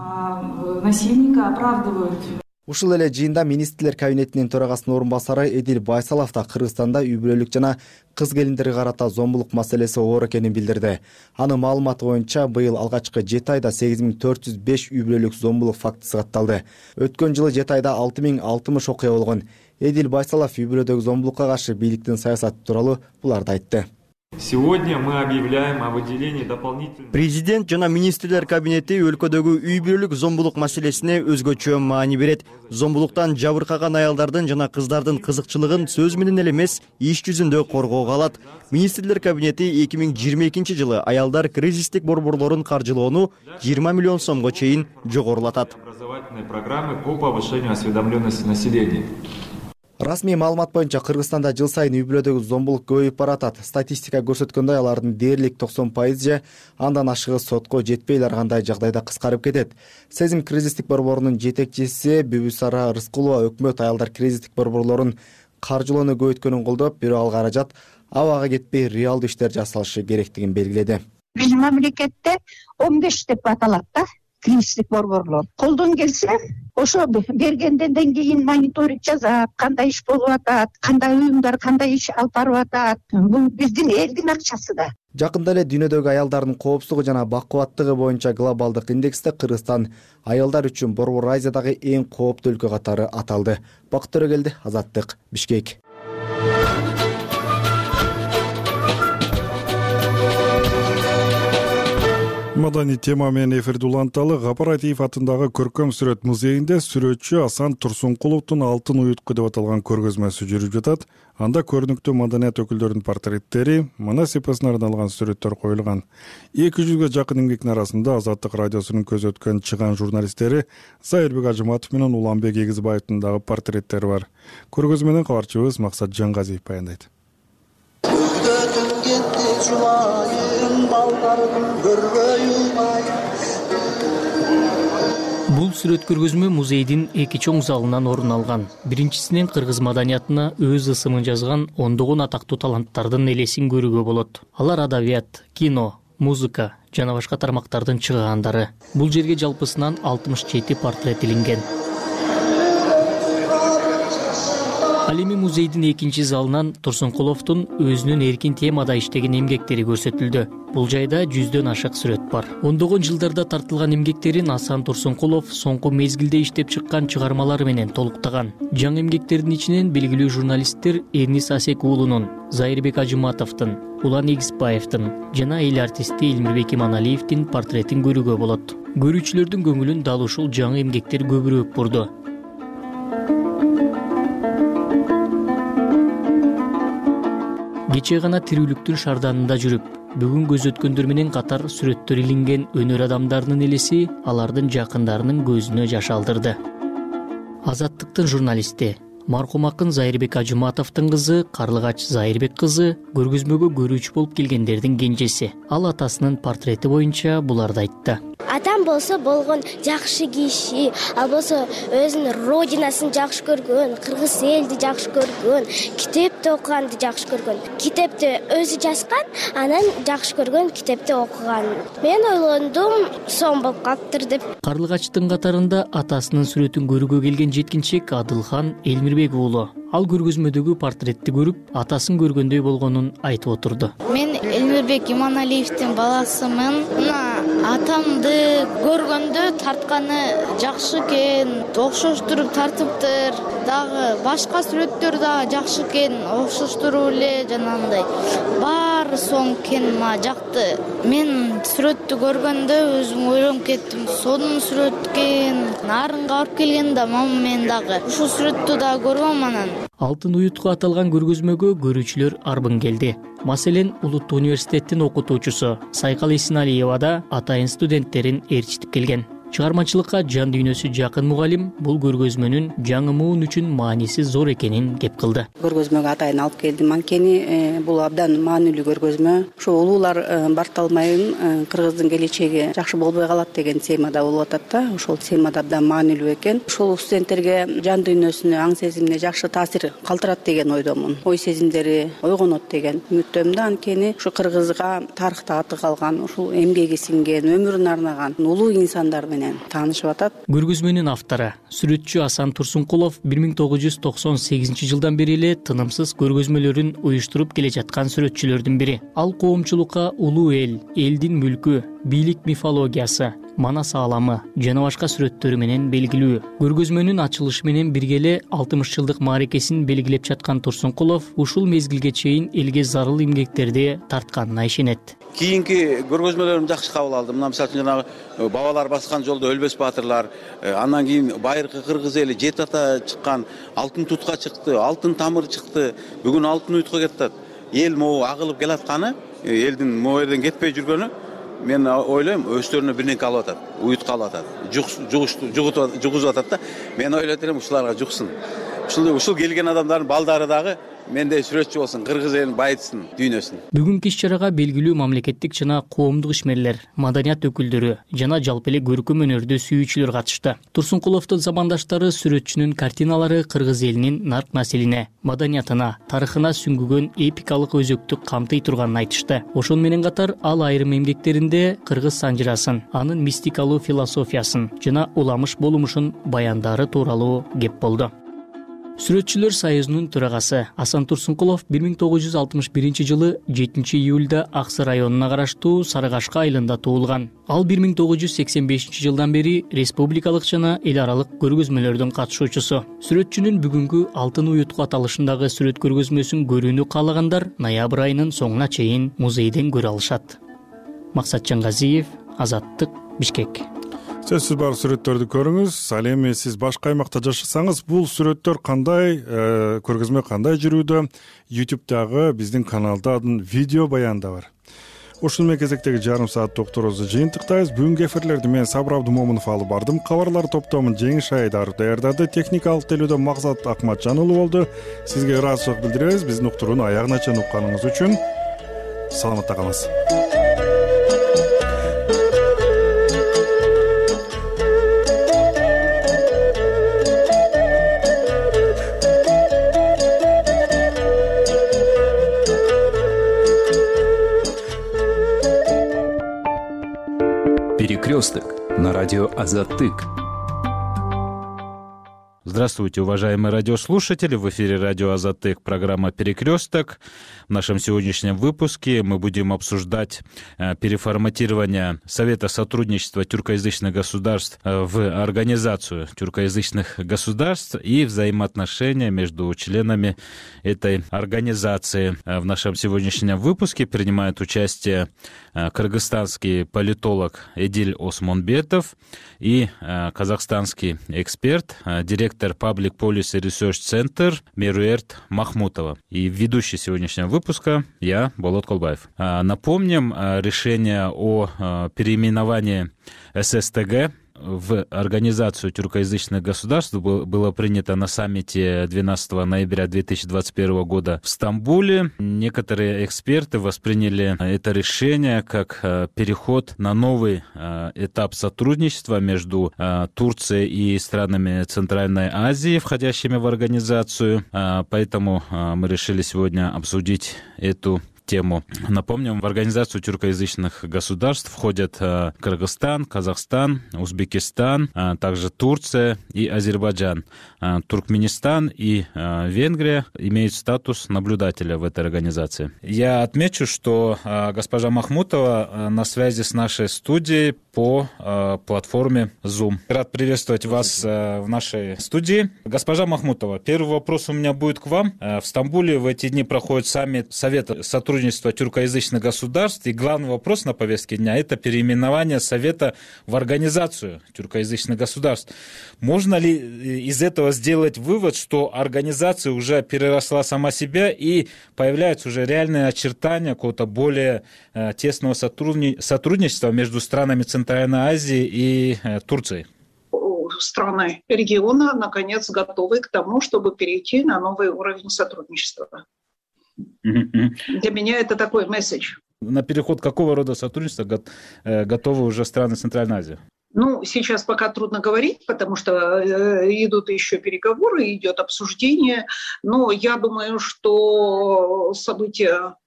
Насильника оправдывают. Ушул эле жыйында министрлер кабинетинин төрагасынын орун басары Эдил Байсалов да Кыргызстанда үй бүлөлүк жана кыз келиндерге карата зомбулук маселеси оор экенин билдирди. Анын маалыматы боюнча быйыл алгачкы жети айда сегиз миң төрт жүз беш үй бүлөлүк зомбулук фактысы катталды. Өткөн жылы жети айда алты миң алтымыш окуя болгон. Эдил Байсалов үй бүлөдөгү зомбулукка каршы бийликтин саясаты тууралуу буларды айтты. Сегодня мы объявляем о выделении дополнительных. Президент жана министрлер кабинети өлкөдөгү үй бүлөлүк зомбулук маселесине өзгөчө маани берет. Зомбулуктан жабыркаган аялдардын жана кыздардын кызыкчылыгын сөз менен эле эмес, иш жүзүндө коргоого алат. Министрлер кабинети эки миң жыйырма экинчи жылы аялдар кризистик борборлорун каржылоону жыйырма миллион сомго чейин жогорулатат. Образовательные программы по повышению осведомленности населения. Расмий маалымат боюнча Кыргызстанда жыл сайын үй бүлөдөгү зомбулук көбөйүп баратат. Статистика көрсөткөндөй, алардын дээрлик токсон пайыз же андан ашыгы сотко жетпей ар кандай жагдайда кыскарып кетет. Сезим кризистик борборунун жетекчиси Бүбүсара Рыскулова өкмөт аялдар кризистик борборлорун каржылоону көбөйткөнүн колдоп, бирок ал каражат абага кетпей реалдуу иштер жасалышы керектигин белгиледи. Биздин мамлекетте он беш деп аталат да. Кризистик борборлор. Колдон келсе, ошо бергенден кийин мониторинг жасап, кандай иш болуп атат, кандай уюмдар кандай иш алып барып атат. Бул биздин элдин акчасы да. Жакында эле дүйнөдөгү аялдардын коопсуздугу жана бакубаттыгы боюнча глобалдык индексте Кыргызстан аялдар үчүн Борбор Азиядагы эң кооптуу өлкө катары аталды. Бакыт Төрөгелди, Азаттык, Бишкек. маданий тема менен эфирди уланталы. Кооператив атындагы көркөм сүрөт музейинде сүрөтчү Асан Турсункуловдун алтын уютку деп аталган көргөзмөсү жүрүп жатат. Анда көрүнүктүү маданият өкүлдөрүнүн портреттери, манас эпосуна арналган сүрөттөр коюлган. эки жүзгө жакын эмгектин арасында Азаттык радиосунун көз өткөн чыган журналисттери Зайырбек Ажыматов менен Уланбек Эгизбаевдин дагы портреттери бар. Көргөзмөнүн кабарчыбыз Максат Жангазиев баяндайт. Бул сүрөт көргөзмө музейдин эки чоң залынан орун алган. Биринчисинен кыргыз маданиятына өз ысымын жазган ондогон атактуу таланттардын элесин көрүүгө болот. Алар адабият, кино, музыка жана башка тармактардын чыгандары. Бул жерге жалпысынан алтымыш жети портрет илинген. Ал эми музейдин экинчи залынан Турсункуловдун өзүнүн эркин темада иштеген эмгектери көрсөтүлдү. Бул жайда жүздөн ашык сүрөт бар. ондогон жылдарда тартылган эмгектерин Асан Турсункулов соңку мезгилде иштеп чыккан чыгармалары менен толуктаган. Жаңы эмгектердин ичинен белгилүү журналисттер Эрнис Асек уулунун, Зайырбек Ажыматовдун, Улан Эгизбаевдин жана эл артисти Элмирбек Иманалиевдин портретин көрүүгө болот. Көрүүчүлөрдүн көңүлүн дал ушул жаңы эмгектер көбүрөөк бурду. Кечээ гана тирүүлүктүн шарданында жүрүп, бүгүн көз өткөндөр менен катар сүрөттөр илинген өнөр адамдарынын элеси алардын жакындарынын көзүнө жаш алдырды. Азаттыктын журналисти, маркум акын Зайырбек Ажыматовдун кызы Карлыгач Зайырбек кызы көргөзмөгө көрүүчү болуп келгендердин кенжеси. Ал атасынын портрети боюнча буларды айтты. Атам болсо болгон жакшы киши, ал болсо өзүнүн родинасын жакшы көргөн, кыргыз элди жакшы көргөн, китепти окуганды жакшы көргөн. Китепти өзү жазган, анан жакшы көргөн китепти окуган. Мен ойлондум, сом болуп калыптыр деп. Карлыгачтын катарында атасынын сүрөтүн көрүүгө келген жеткинчек Адылхан Элмирбек уулу. Ал көргөзмөдөгү портретти көрүп, атасын көргөндөй болгонун айтып отурду. Мен Элмирбек Иманалиевдин баласымын. Мына атамды көргөндө тартканы жакшы экен, окшоштуруп тартыптыр. Дагы башка сүрөттөр дагы жакшы экен, окшоштуруп эле жанагындай. Баары соң экен, мага жакты. Мен сүрөттү көргөндө өзүм ойлонуп кеттим, сонун сүрөт экен. Нарынга барып келгенде мама мен дагы ушул сүрөттү дагы көргөм анан. Алтын уютка аталган көргөзмөгө көрүүчүлөр арбын келди. Маселен, Улуттуу университеттин окутуучусу Сайкал Эсеналиева да атайын студенттерин ээрчитип келген. Чыгармачылыкка жан дүйнөсү жакын мугалим бул көргөзмөнүн жаңы муун үчүн мааниси зор экенин кеп кылды. Көргөзмөгө атайын алып келдим. Анткени бул абдан маанилүү көргөзмө. Ошо улуулар Барталмайын кыргыздын келечеги жакшы болбой калат деген темада болуп атат да. Ошол темада абдан маанилүү экен. Ошол студенттерге жан дүйнөсүнө, аң сезимине жакшы таасир калтырат деген ойдомун. Ой сезимдери ойгонот деген үмүттөмүн да. Анткени ушу кыргызга тарыхта аты калган, ушул эмгеги сиңген, өмүрүн арнаган улуу инсандар менен таанышып атат. Көргөзмөнүн автору, сүрөтчү Асан Турсункулов бир миң тогуз жүз токсон сегизинчи жылдан бери эле тынымсыз көргөзмөлөрүн уюштуруп келе жаткан сүрөтчүлөрдүн бири. Ал коомчулукка улуу эл, элдин мүлкү, бийлик мифологиясы, манас ааламы жана башка сүрөттөрү менен белгилүү. Көргөзмөнүн ачылышы менен бирге эле алтымыш жылдык мааракесин белгилеп жаткан Турсункулов ушул мезгилге чейин элге зарыл эмгектерди тартканына ишенет. Кийинки көргөзмөлөрүм жакшы кабыл алдым. Мына мисалы үчүн жанагы бабалар баскан жолдо өлбөс баатырлар, андан кийин байыркы кыргыз эли Жети ата чыккан, Алтын тутка чыкты, Алтын тамыр чыкты. Бүгүн Алтын уютка кетет. Эл могу агылып келатканы, элдин могу жерден кетпей жүргөнү, мен ойлойм, өздөрүнө бир нерсе алып атат, уютка алып атат, жугузуп атат да. Мен ойлойт элем ушуларга жуксун. Ушул ушул келген адамдардын балдары дагы мендей сүрөтчү болсун, кыргыз элин байытсын, дүйнөсүн. Бүгүнкү иш-чарага белгилүү мамлекеттик жана коомдук ишмерлер, маданият өкүлдөрү жана жалпы эле көркөм өнөрдү сүйүүчүлөр катышты. Турсункуловдун замандаштары сүрөтчүнүн картиналары кыргыз элинин нарк населине, маданиятына, тарыхына сүңгүгөн эпикалык өзөктү камтый турганын айтышты. Ошону менен катар ал айрым эмгектеринде кыргыз санжырасын, анын мистикалуу философиясын жана уламыш болумушун баяндары тууралуу кеп болду. Сүрөтчүлөр союзунун төрагасы Асан Турсункулов бир миң тогуз жүз алтымыш биринчи жылы жетинчи июлда Аксы районуна караштуу Сарыгашка айылында туулган. Ал бир миң тогуз жүз сексен бешинчи жылдан бери республикалык жана эл аралык көргөзмөлөрдүн катышуучусу. Сүрөтчүнүн бүгүнкү Алтын уютку аталышындагы сүрөт көргөзмөсүн көрүүнү каалагандар ноябрь айынын соңуна чейин музейден көрө алышат. Максат Жангазиев, Азаттык, Бишкек. Сөзсүз бар сүрөттөрдү көрүңүз. Ал эми сиз башка аймакта жашасаңыз, бул сүрөттөр кандай, көргөзмө кандай жүрүүдө? YouTube'дагы биздин каналдадын видео баян да бар. Ушул менен кезектеги жарым саат докторубузду жыйынтыктайбыз. Бүгүнкү эфирлерди мен Сабыр Абдымомунов алып бардым. Кабарлар топтомун Жеңиш Айдаров даярдады. Техникалык телүүдө Максат Акматжан уулу болду. Сизге ыраазычылык билдиребиз. Биздин уктурууну аягына чейин укканыңыз үчүн. Саламатта калыңыз. Перекресток на радио Азаттык. Здравствуйте, уважаемые радиослушатели! В эфире радио Азаттык, программа «Перекресток». В нашем сегодняшнем выпуске мы будем обсуждать переформатирование Совета сотрудничества тюркоязычных государств в Организацию тюркоязычных государств и взаимоотношения между членами этой организации. В нашем сегодняшнем выпуске принимает участие кыргызстанский политолог Эдил Осмонбетов и казахстанский эксперт, директор Public Policy Research Center Меруерт Махмутова. И ведущий сегодняшнего выпуска я, Болот Колбаев. Напомним, решение о переименовании ССТГ в Организацию тюркоязычных государств было принято на саммите двенадцатого ноября две тысячи двадцать первого года в Стамбуле. Некоторые эксперты восприняли это решение как переход на новый этап сотрудничества между Турцией и странами Центральной Азии, входящими в организацию. Поэтому мы решили сегодня обсудить эту тему. Напомним, в Организацию тюркоязычных государств входят Кыргызстан, Казахстан, Узбекистан, также Турция и Азербайджан. Туркменистан и Венгрия имеют статус наблюдателя в этой организации. Я отмечу, что госпожа Махмутова на связи с нашей студией по платформе Zoom. Рад приветствовать вас в нашей студии. Госпожа Махмутова, первый вопрос у меня будет к вам. В Стамбуле в эти дни проходит саммит Совета сотрудничества тюркоязычных государств, и главный вопрос на повестке дня – это переименование Совета в Организацию тюркоязычных государств. Можно ли из этого сделать вывод, что организация уже переросла сама себя и появляются уже реальные очертания какого-то более тесного сотрудничества между странами Центральной Азии и Турцией? Страны региона, наконец, готовы к тому, чтобы перейти на новый уровень сотрудничества. Для меня это такой месседж. На переход какого рода сотрудничества готовы уже страны Центральной Азии? Ну, сейчас пока трудно говорить, потому что идут еще переговоры, идет обсуждение. Но я думаю, что события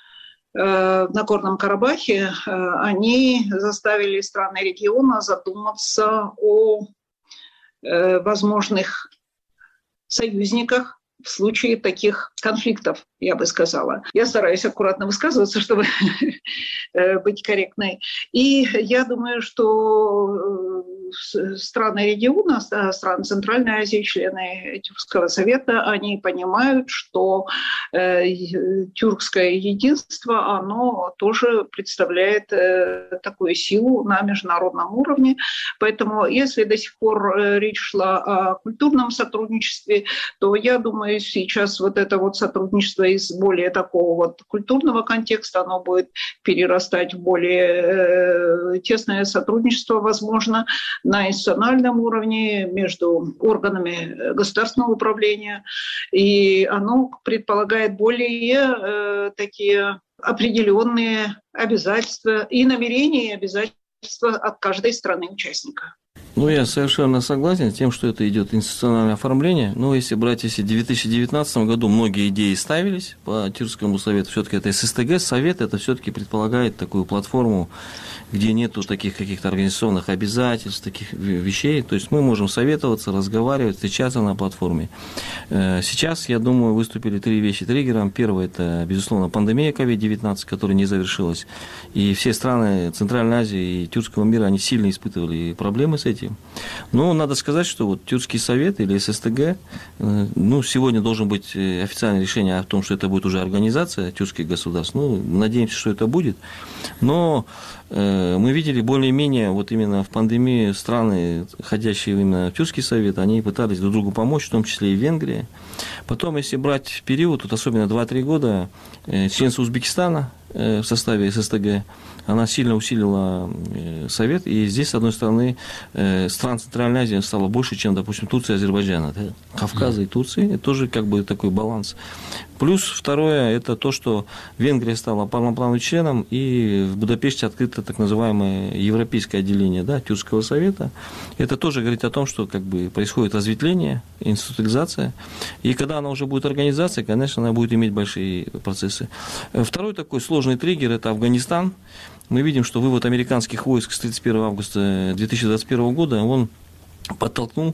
в Нагорном Карабахе, они заставили страны региона задуматься о возможных союзниках в случае таких конфликтов, я бы сказала. Я стараюсь аккуратно высказываться, чтобы быть корректной. И я думаю, что страны региона, страны Центральной Азии, члены Тюркского совета, они понимают, что тюркское единство, оно тоже представляет такую силу на международном уровне. Поэтому если до сих пор речь шла о культурном сотрудничестве, то я думаю, сейчас вот это вот сотрудничество из более такого вот культурного контекста, оно будет перерастать в более тесное сотрудничество, возможно, на институциональном уровне между органами государственного управления. И оно предполагает более э, такие определенные обязательства и намерения, и обязательства от каждой страны-участника. Ну, я совершенно согласен с тем, что это идет институциональное оформление. Но если брать, если в две тысячи девятнадцатом году многие идеи ставились по Тюркскому совету, все-таки это ССТГ, совет, это все-таки предполагает такую платформу, где нету таких каких-то организационных обязательств, таких вещей. То есть мы можем советоваться, разговаривать, встречаться на платформе. Сейчас, я думаю, выступили три вещи триггером. Первое – это, безусловно, пандемия ковид девятнадцать, которая не завершилась. И все страны Центральной Азии и Тюркского мира, они сильно испытывали проблемы с этим. этим. Но надо сказать, что вот Тюркский совет или ССТГ, ну, сегодня должен быть официальное решение о том, что это будет уже организация тюркских государств. Ну, надеемся, что это будет. Но мы видели более-менее вот именно в пандемии страны, ходящие именно в Тюркский совет, они пытались друг другу помочь, в том числе и Венгрия. Потом, если брать период, вот особенно два-три года, членство Узбекистана в составе ССТГ, она сильно усилила Совет, и здесь, с одной стороны, стран Центральной Азии стало больше, чем, допустим, Турция и Азербайджана. Да? Кавказа и Турции, это тоже как бы такой баланс. Плюс второе, это то, что Венгрия стала полноправным членом, и в Будапеште открыто так называемое европейское отделение, да, Тюркского совета. Это тоже говорит о том, что как бы происходит разветвление, институциализация, и когда она уже будет организацией, конечно, она будет иметь большие процессы. Второй такой сложный триггер – это Афганистан. Мы видим, что вывод американских войск с тридцать первого августа две тысячи двадцать первого года, он подтолкнул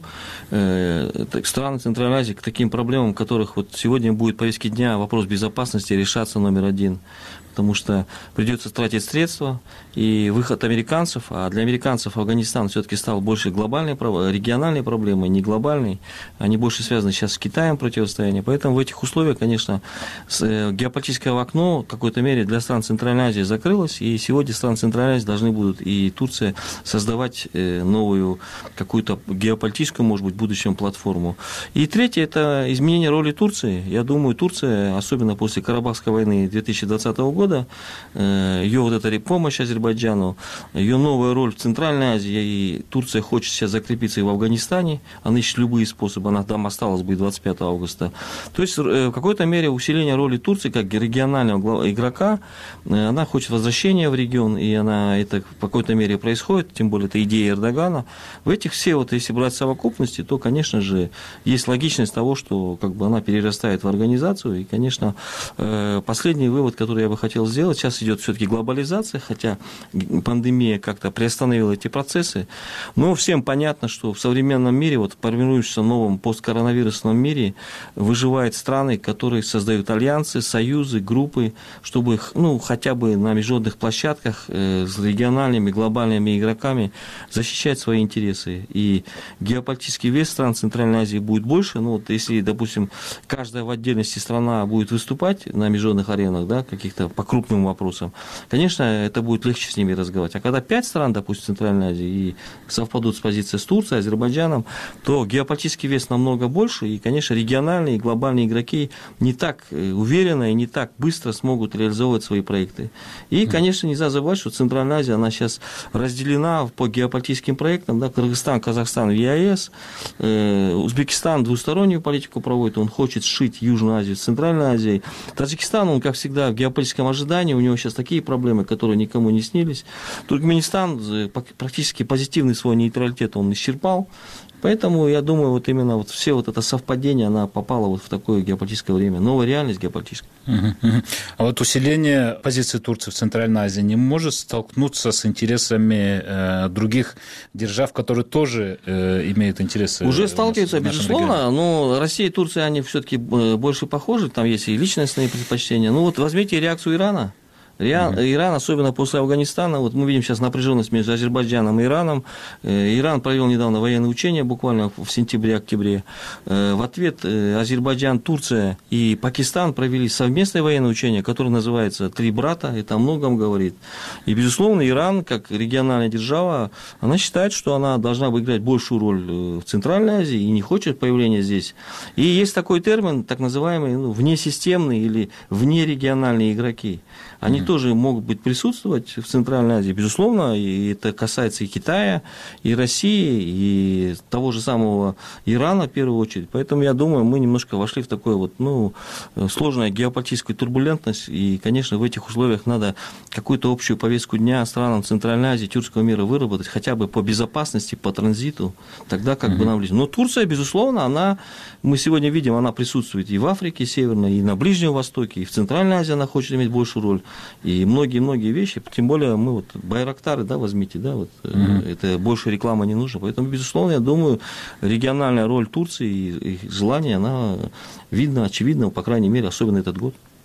э, страны Центральной Азии к таким проблемам, которых вот сегодня будет в повестке дня вопрос безопасности решаться номер один. Потому что придется тратить средства, и выход американцев, а для американцев Афганистан все-таки стал больше глобальной, региональной проблемой, не глобальной, они больше связаны сейчас с Китаем противостояние. Поэтому в этих условиях, конечно, геополитическое окно в какой-то мере для стран Центральной Азии закрылось, и сегодня страны Центральной Азии должны будут и Турция создавать новую какую-то геополитическую, может быть, в будущем платформу. И третье – это изменение роли Турции. Я думаю, Турция, особенно после Карабахской войны две тысячи двадцатого года, ее вот эта помощь Азербайджану, ее новая роль в Центральной Азии, и Турция хочет сейчас закрепиться и в Афганистане, она ищет любые способы, она там осталась бы двадцать пятого августа. То есть, в какой-то мере усиление роли Турции как регионального игрока, она хочет возвращения в регион, и она, это в какой-то мере происходит, тем более это идея Эрдогана. В этих все, вот, если брать совокупности, то, конечно же, есть логичность того, что как бы она перерастает в организацию, и, конечно, последний вывод, который я бы хотел сделать. Сейчас идет все-таки глобализация, хотя пандемия как-то приостановила эти процессы. Но всем понятно, что в современном мире, вот в формирующемся новом посткоронавирусном мире, выживают страны, которые создают альянсы, союзы, группы, чтобы ну, хотя бы на международных площадках э, с региональными, глобальными игроками защищать свои интересы. И геополитический вес стран Центральной Азии будет больше. Ну, вот если, допустим, каждая в отдельности страна будет выступать на международных аренах, да, каких-то по крупным вопросам, конечно, это будет легче с ними разговаривать. А когда пять стран, допустим, Центральной Азии, и совпадут с позицией с Турцией, Азербайджаном, то геополитический вес намного больше, и, конечно, региональные и глобальные игроки не так уверенно и не так быстро смогут реализовывать свои проекты. И, конечно, нельзя забывать, что Центральная Азия, она сейчас разделена по геополитическим проектам, да, Кыргызстан, Казахстан в ЕАЭС, э, Узбекистан двустороннюю политику проводит, он хочет сшить Южную Азию с Центральной Азией. Таджикистан, он, как всегда, в геополитическом ожидании, у него сейчас такие проблемы, которые никому не снились. Туркменистан практически позитивный свой нейтралитет он исчерпал. Поэтому, я думаю, вот именно вот все вот это совпадение, она попала вот в такое геополитическое время, новая реальность геополитическая. А вот усиление позиции Турции в Центральной Азии не может столкнуться с интересами э, других держав, которые тоже э, имеют интересы? Уже сталкиваются, безусловно, регионе. Но Россия и Турция, они все-таки больше похожи, там есть и личностные предпочтения. Ну вот возьмите реакцию Ирана. Иран, mm-hmm. Иран, особенно после Афганистана, вот мы видим сейчас напряженность между Азербайджаном и Ираном. Иран провел недавно военные учения, буквально в сентябре-октябре. В ответ Азербайджан, Турция и Пакистан провели совместное военное учение, которое называется «Три брата», это о многом говорит. И, безусловно, Иран, как региональная держава, она считает, что она должна бы играть большую роль в Центральной Азии и не хочет появления здесь. И есть такой термин, так называемый ну, внесистемные или внерегиональные игроки. Они mm-hmm. тоже могут быть присутствовать в Центральной Азии, безусловно, и это касается и Китая, и России, и того же самого Ирана в первую очередь. Поэтому, я думаю, мы немножко вошли в такую вот, ну, сложную геополитическую турбулентность, и, конечно, в этих условиях надо какую-то общую повестку дня странам Центральной Азии, тюркского мира выработать, хотя бы по безопасности, по транзиту, тогда как mm-hmm. бы нам ближе. Но Турция, безусловно, она, мы сегодня видим, она присутствует и в Африке Северной, и на Ближнем Востоке, и в Центральной Азии она хочет иметь большую роль. И многие-многие вещи, тем более мы вот Байрактары, да, возьмите, да, вот mm-hmm. это больше рекламы не нужно. Поэтому, безусловно, я думаю, региональная роль Турции и, и желание, она видна, очевидна, по крайней мере, особенно этот год.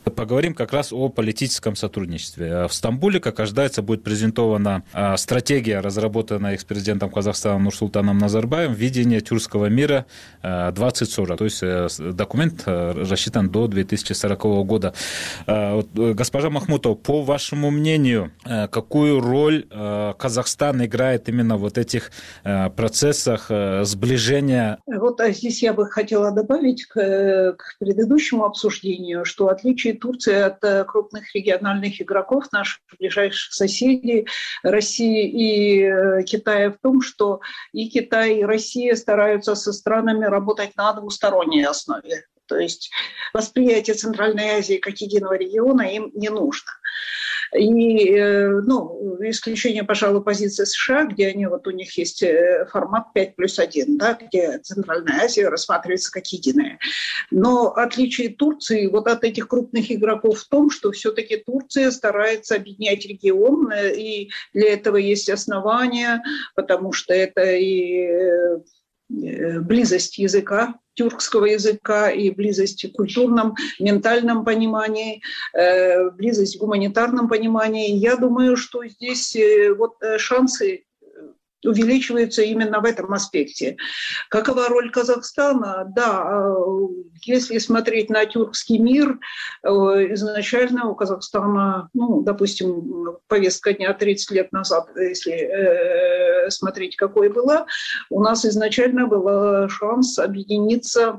Поговорим как раз о политическом сотрудничестве. В Стамбуле, как ожидается, будет презентована стратегия, разработанная экс-президентом Казахстана Нурсултаном Назарбаевым, «Видение тюркского мира двадцать сорок». То есть документ рассчитан до две тысячи сорокового года. Госпожа Махмутова, по вашему мнению, какую роль Казахстан играет именно в вот этих процессах сближения? Вот здесь я бы хотела добавить к, к предыдущему обсуждению, что отличие Турции от крупных региональных игроков, наших ближайших соседей, России и Китая, в том, что и Китай, и Россия стараются со странами работать на двусторонней основе. То есть восприятие Центральной Азии как единого региона им не нужно. И, ну, исключение, пожалуй, позиции США, где они, вот у них есть формат пять плюс один, да, где Центральная Азия рассматривается как единая. Но отличие Турции вот от этих крупных игроков в том, что все-таки Турция старается объединять регион, и для этого есть основания, потому что это и близость языка, тюркского языка, и близость в культурном, ментальном понимании, близость в гуманитарном понимании. Я думаю, что здесь вот шансы увеличиваются именно в этом аспекте. Какова роль Казахстана? Да, если смотреть на тюркский мир, изначально у Казахстана, ну, допустим, повестка дня тридцать лет назад, если э, смотреть, какой была, у нас изначально был шанс объединиться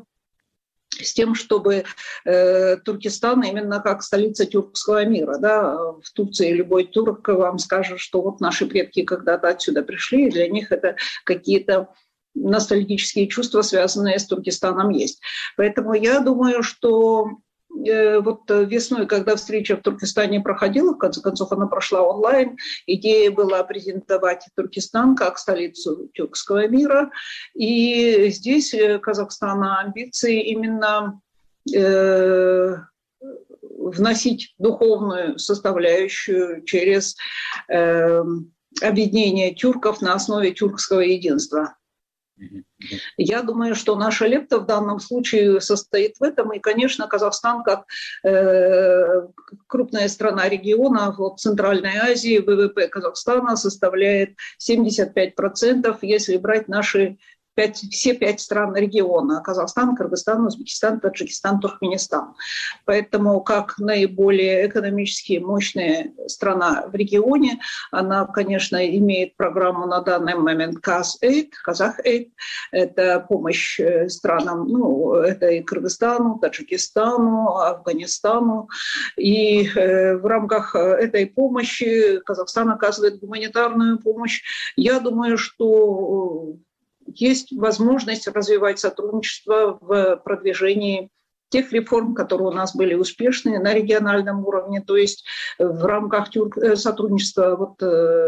с тем, чтобы э, Туркестан именно как столица тюркского мира. Да? В Турции любой турк вам скажет, что вот наши предки когда-то отсюда пришли, и для них это какие-то ностальгические чувства, связанные с Туркестаном, есть. Поэтому я думаю, что э, вот весной, когда встреча в Туркестане проходила, в конце концов она прошла онлайн, идея была презентовать Туркестан как столицу тюркского мира. И здесь Казахстана амбиции именно э, вносить духовную составляющую через э, объединение тюрков на основе тюркского единства. Я думаю, что наша лепта в данном случае состоит в этом. И, конечно, Казахстан, как э, крупная страна региона, вот Центральной Азии, ВВП Казахстана составляет семьдесят пять процентов, если брать наши Пять, все пять стран региона – Казахстан, Кыргызстан, Узбекистан, Таджикистан, Туркменистан. Поэтому как наиболее экономически мощная страна в регионе, она, конечно, имеет программу на данный момент КАЗ-эйд, Казах-эйд. Это помощь странам, ну, это и Кыргызстану, Таджикистану, Афганистану. И э, в рамках этой помощи Казахстан оказывает гуманитарную помощь. Я думаю, что есть возможность развивать сотрудничество в продвижении тех реформ, которые у нас были успешны на региональном уровне, то есть в рамках тюрк... сотрудничества вот,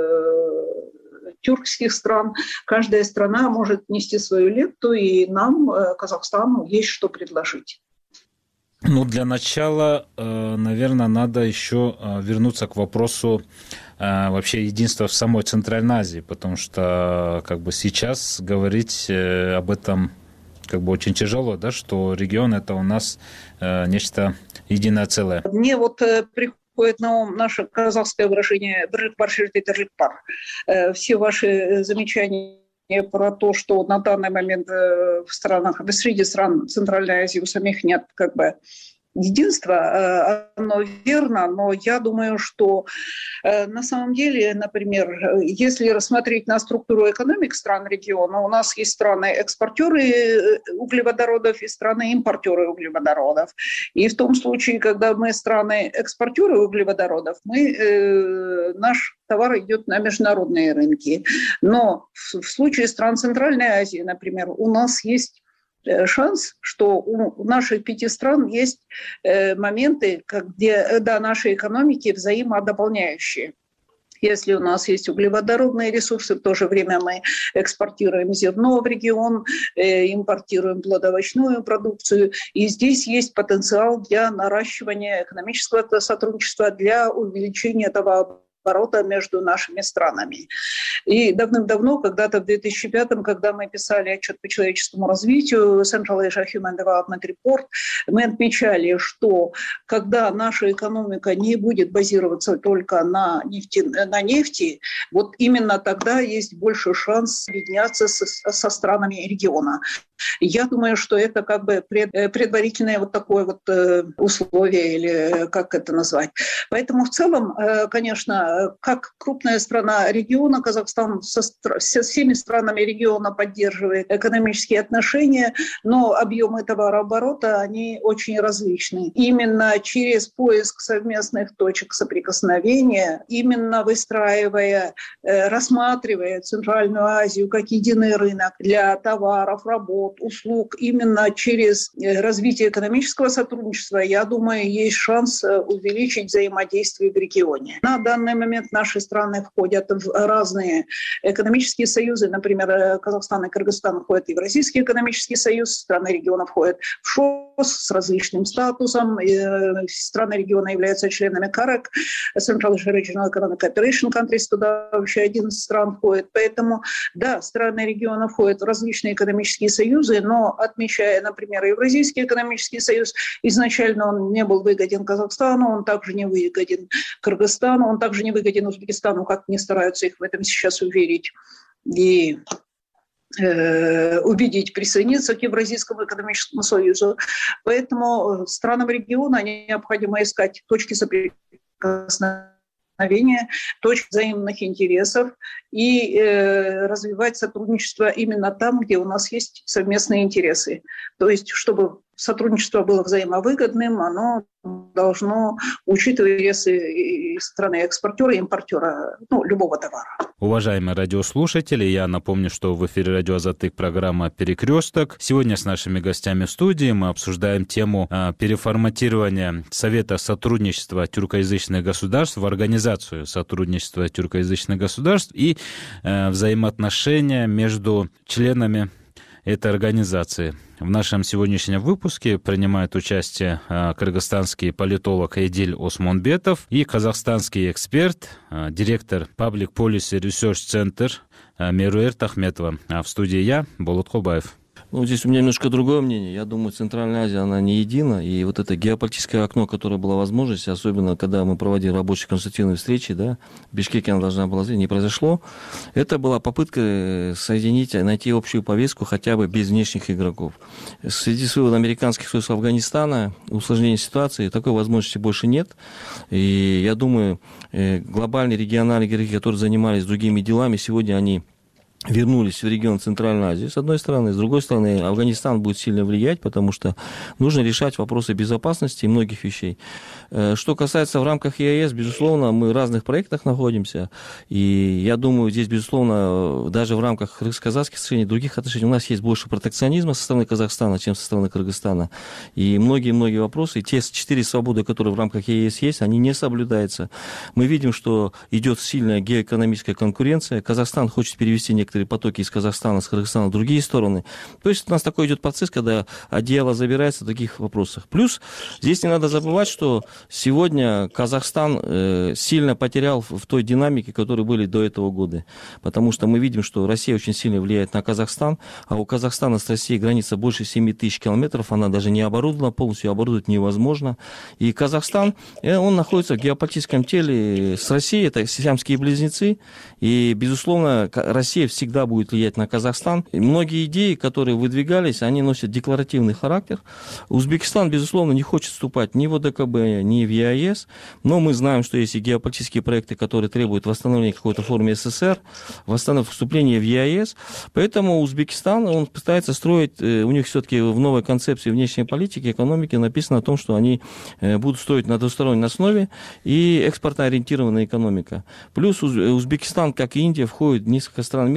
э, тюркских стран. Каждая страна может нести свою лепту, и нам, Казахстану, есть что предложить. Ну, для начала, наверное, надо еще вернуться к вопросу вообще единства в самой Центральной Азии, потому что как бы сейчас говорить об этом как бы очень тяжело, да, что регион это у нас нечто единое целое. Мне вот приходит на ум наше казахское выражение «брлик-бар-ширтетерлик-бар». Все ваши замечания про то, что на данный момент в странах, среди стран Центральной Азии у самих нет как бы единства, оно верно, но я думаю, что на самом деле, например, если рассмотреть на структуру экономик стран региона, у нас есть страны-экспортеры углеводородов и страны-импортеры углеводородов. И в том случае, когда мы страны-экспортеры углеводородов, мы, наш товар идет на международные рынки. Но в случае стран Центральной Азии, например, у нас есть шанс, что у наших пяти стран есть моменты, где да, наши экономики взаимодополняющие. Если у нас есть углеводородные ресурсы, в то же время мы экспортируем зерно в регион, импортируем плодоовощную продукцию. И здесь есть потенциал для наращивания экономического сотрудничества, для увеличения товарооборота товарооборота между нашими странами. И давным-давно, когда-то в две тысячи пятом, когда мы писали отчет по человеческому развитию, Central Asia Human Development Report, мы отмечали, что когда наша экономика не будет базироваться только на нефти, на нефти, вот именно тогда есть больше шанс объединяться со, со странами региона. Я думаю, что это как бы пред, предварительное вот такое вот условие, или как это назвать. Поэтому в целом, конечно, как крупная страна региона, Казахстан со, со всеми странами региона поддерживает экономические отношения, но объемы товарооборота, они очень различны. Именно через поиск совместных точек соприкосновения, именно выстраивая, рассматривая Центральную Азию как единый рынок для товаров, работ, услуг, именно через развитие экономического сотрудничества, я думаю, есть шанс увеличить взаимодействие в регионе. На данный момент наши страны входят в разные экономические союзы. Например, Казахстан и Кыргызстан входят в Евразийский экономический союз, страны региона входят в ШОС с различным статусом, страны региона являются членами КАРЭК, Central Regional Economic Cooperation Countries, туда вообще одиннадцать стран входит. Поэтому, да, страны региона входят в различные экономические союзы, но отмечая, например, Евразийский экономический союз, изначально он не был выгоден Казахстану, он также не выгоден Кыргызстану, он также не выгоден Узбекистану, как не стараются их в этом сейчас уверить и э, убедить присоединиться к Евразийскому экономическому союзу. Поэтому странам региона необходимо искать точки соприкосновения, точки взаимных интересов и э, развивать сотрудничество именно там, где у нас есть совместные интересы. То есть, чтобы сотрудничество было взаимовыгодным, оно должно учитывать интересы страны экспортера и импортера, ну, любого товара. Уважаемые радиослушатели, я напомню, что в эфире радио Азаттык программа «Перекресток». Сегодня с нашими гостями в студии мы обсуждаем тему э, переформатирования Совета сотрудничества тюркоязычных государств в Организацию сотрудничества тюркоязычных государств и э, взаимоотношения между членами этой организации. В нашем сегодняшнем выпуске принимает участие э, кыргызстанский политолог Эдиль Осмонбетов и казахстанский эксперт, э, директор Public Policy Research Center э, Меруэрт Ахметова. А в студии я, Болот Кобаев. Ну, здесь у меня немножко другое мнение. Я думаю, Центральная Азия, она не едина. И вот это геополитическое окно, которое была возможность, особенно когда мы проводили рабочие консультативные встречи, да, в Бишкеке она должна была не произошло. Это была попытка соединить, найти общую повестку хотя бы без внешних игроков. В связи с выводом американских войск Афганистана, усложнение ситуации, такой возможности больше нет. И я думаю, глобальные региональные игроки, которые занимались другими делами, сегодня они вернулись в регион Центральной Азии, с одной стороны. С другой стороны, Афганистан будет сильно влиять, потому что нужно решать вопросы безопасности и многих вещей. Что касается в рамках ЕАЭС, безусловно, мы в разных проектах находимся. И я думаю, здесь, безусловно, даже в рамках казахских отношений, других отношений, у нас есть больше протекционизма со стороны Казахстана, чем со стороны Кыргызстана. И многие-многие вопросы, те четыре свободы, которые в рамках ЕАЭС есть, они не соблюдаются. Мы видим, что идет сильная геоэкономическая конкуренция. Казахстан хочет перевести некоторые потоки из Казахстана, с Кыргызстана в другие стороны. То есть у нас такой идет процесс, когда одеяло забирается в таких вопросах. Плюс здесь не надо забывать, что сегодня Казахстан э, сильно потерял в, в той динамике, которые были до этого года. Потому что мы видим, что Россия очень сильно влияет на Казахстан, а у Казахстана с Россией граница больше семи тысяч километров, она даже не оборудована, полностью оборудовать невозможно. И Казахстан, э, он находится в геополитическом теле с Россией, это сиамские близнецы, и, безусловно, Россия всегда всегда будет влиять на Казахстан. И многие идеи, которые выдвигались, они носят декларативный характер. Узбекистан, безусловно, не хочет вступать ни в ОДКБ, ни в ЕАЭС, но мы знаем, что есть и геополитические проекты, которые требуют восстановления какой-то формы СССР, восстановления вступления в ЕАЭС. Поэтому Узбекистан, он пытается строить, у них все-таки в новой концепции внешней политики, экономики написано о том, что они будут строить на двусторонней основе и экспортно-ориентированная экономика. Плюс Узбекистан, как и Индия, входит в несколько стран мира,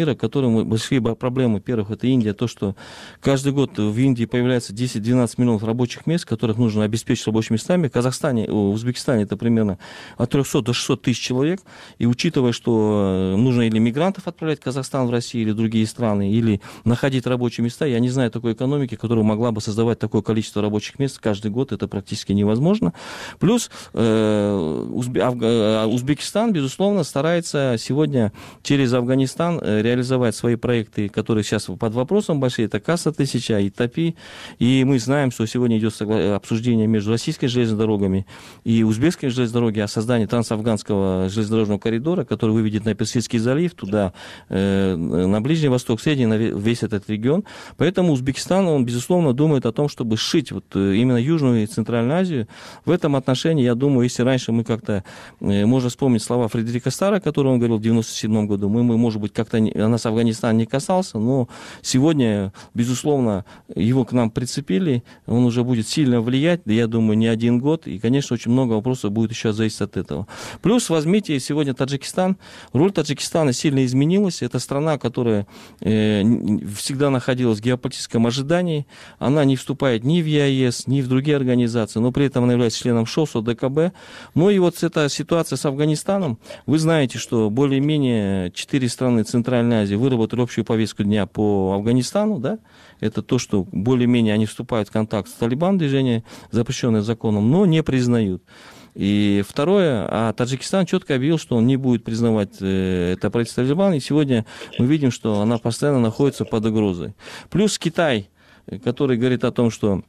мира, которые большие проблемы. Во-первых, это Индия, то, что каждый год в Индии появляется десять-двенадцать миллионов рабочих мест, которых нужно обеспечить рабочими местами. В Казахстане, в Узбекистане это примерно от трехсот до шестисот тысяч человек. И учитывая, что нужно или мигрантов отправлять в Казахстан, в Россию или другие страны, или находить рабочие места, я не знаю такой экономики, которая могла бы создавать такое количество рабочих мест каждый год. Это практически невозможно. Плюс э, Узбекистан, безусловно, старается сегодня через Афганистан реализовать свои проекты, которые сейчас под вопросом большие. Это Каса тысяча, Итапи. И мы знаем, что сегодня идет обсуждение между российской железной дорогами и узбекской железной дорогой о создании трансафганского железнодорожного коридора, который выведет на Персидский залив, туда, э, на Ближний Восток, Средний, на весь этот регион. Поэтому Узбекистан, он, безусловно, думает о том, чтобы сшить вот именно Южную и Центральную Азию. В этом отношении, я думаю, если раньше мы как-то, э, можно вспомнить слова Фредерика Стара, который он говорил в девяносто седьмом году, мы, мы, может быть, как-то не, нас Афганистан не касался, но сегодня, безусловно, его к нам прицепили, он уже будет сильно влиять, я думаю, не один год, и, конечно, очень много вопросов будет еще зависеть от этого. Плюс возьмите сегодня Таджикистан. Роль Таджикистана сильно изменилась. Это страна, которая э, всегда находилась в геополитическом ожидании. Она не вступает ни в ЕАЭС, ни в другие организации, но при этом она является членом ШОС, ОДКБ. Ну и вот эта ситуация с Афганистаном. Вы знаете, что более-менее четыре страны Центральной Азии выработали общую повестку дня по Афганистану, да? Это то, что более-менее они вступают в контакт с Талибан, движение, запрещенное законом, но не признают. И второе, а Таджикистан четко объявил, что он не будет признавать э, это правительство Талибан, и сегодня мы видим, что она постоянно находится под угрозой. Плюс Китай, который говорит о том, что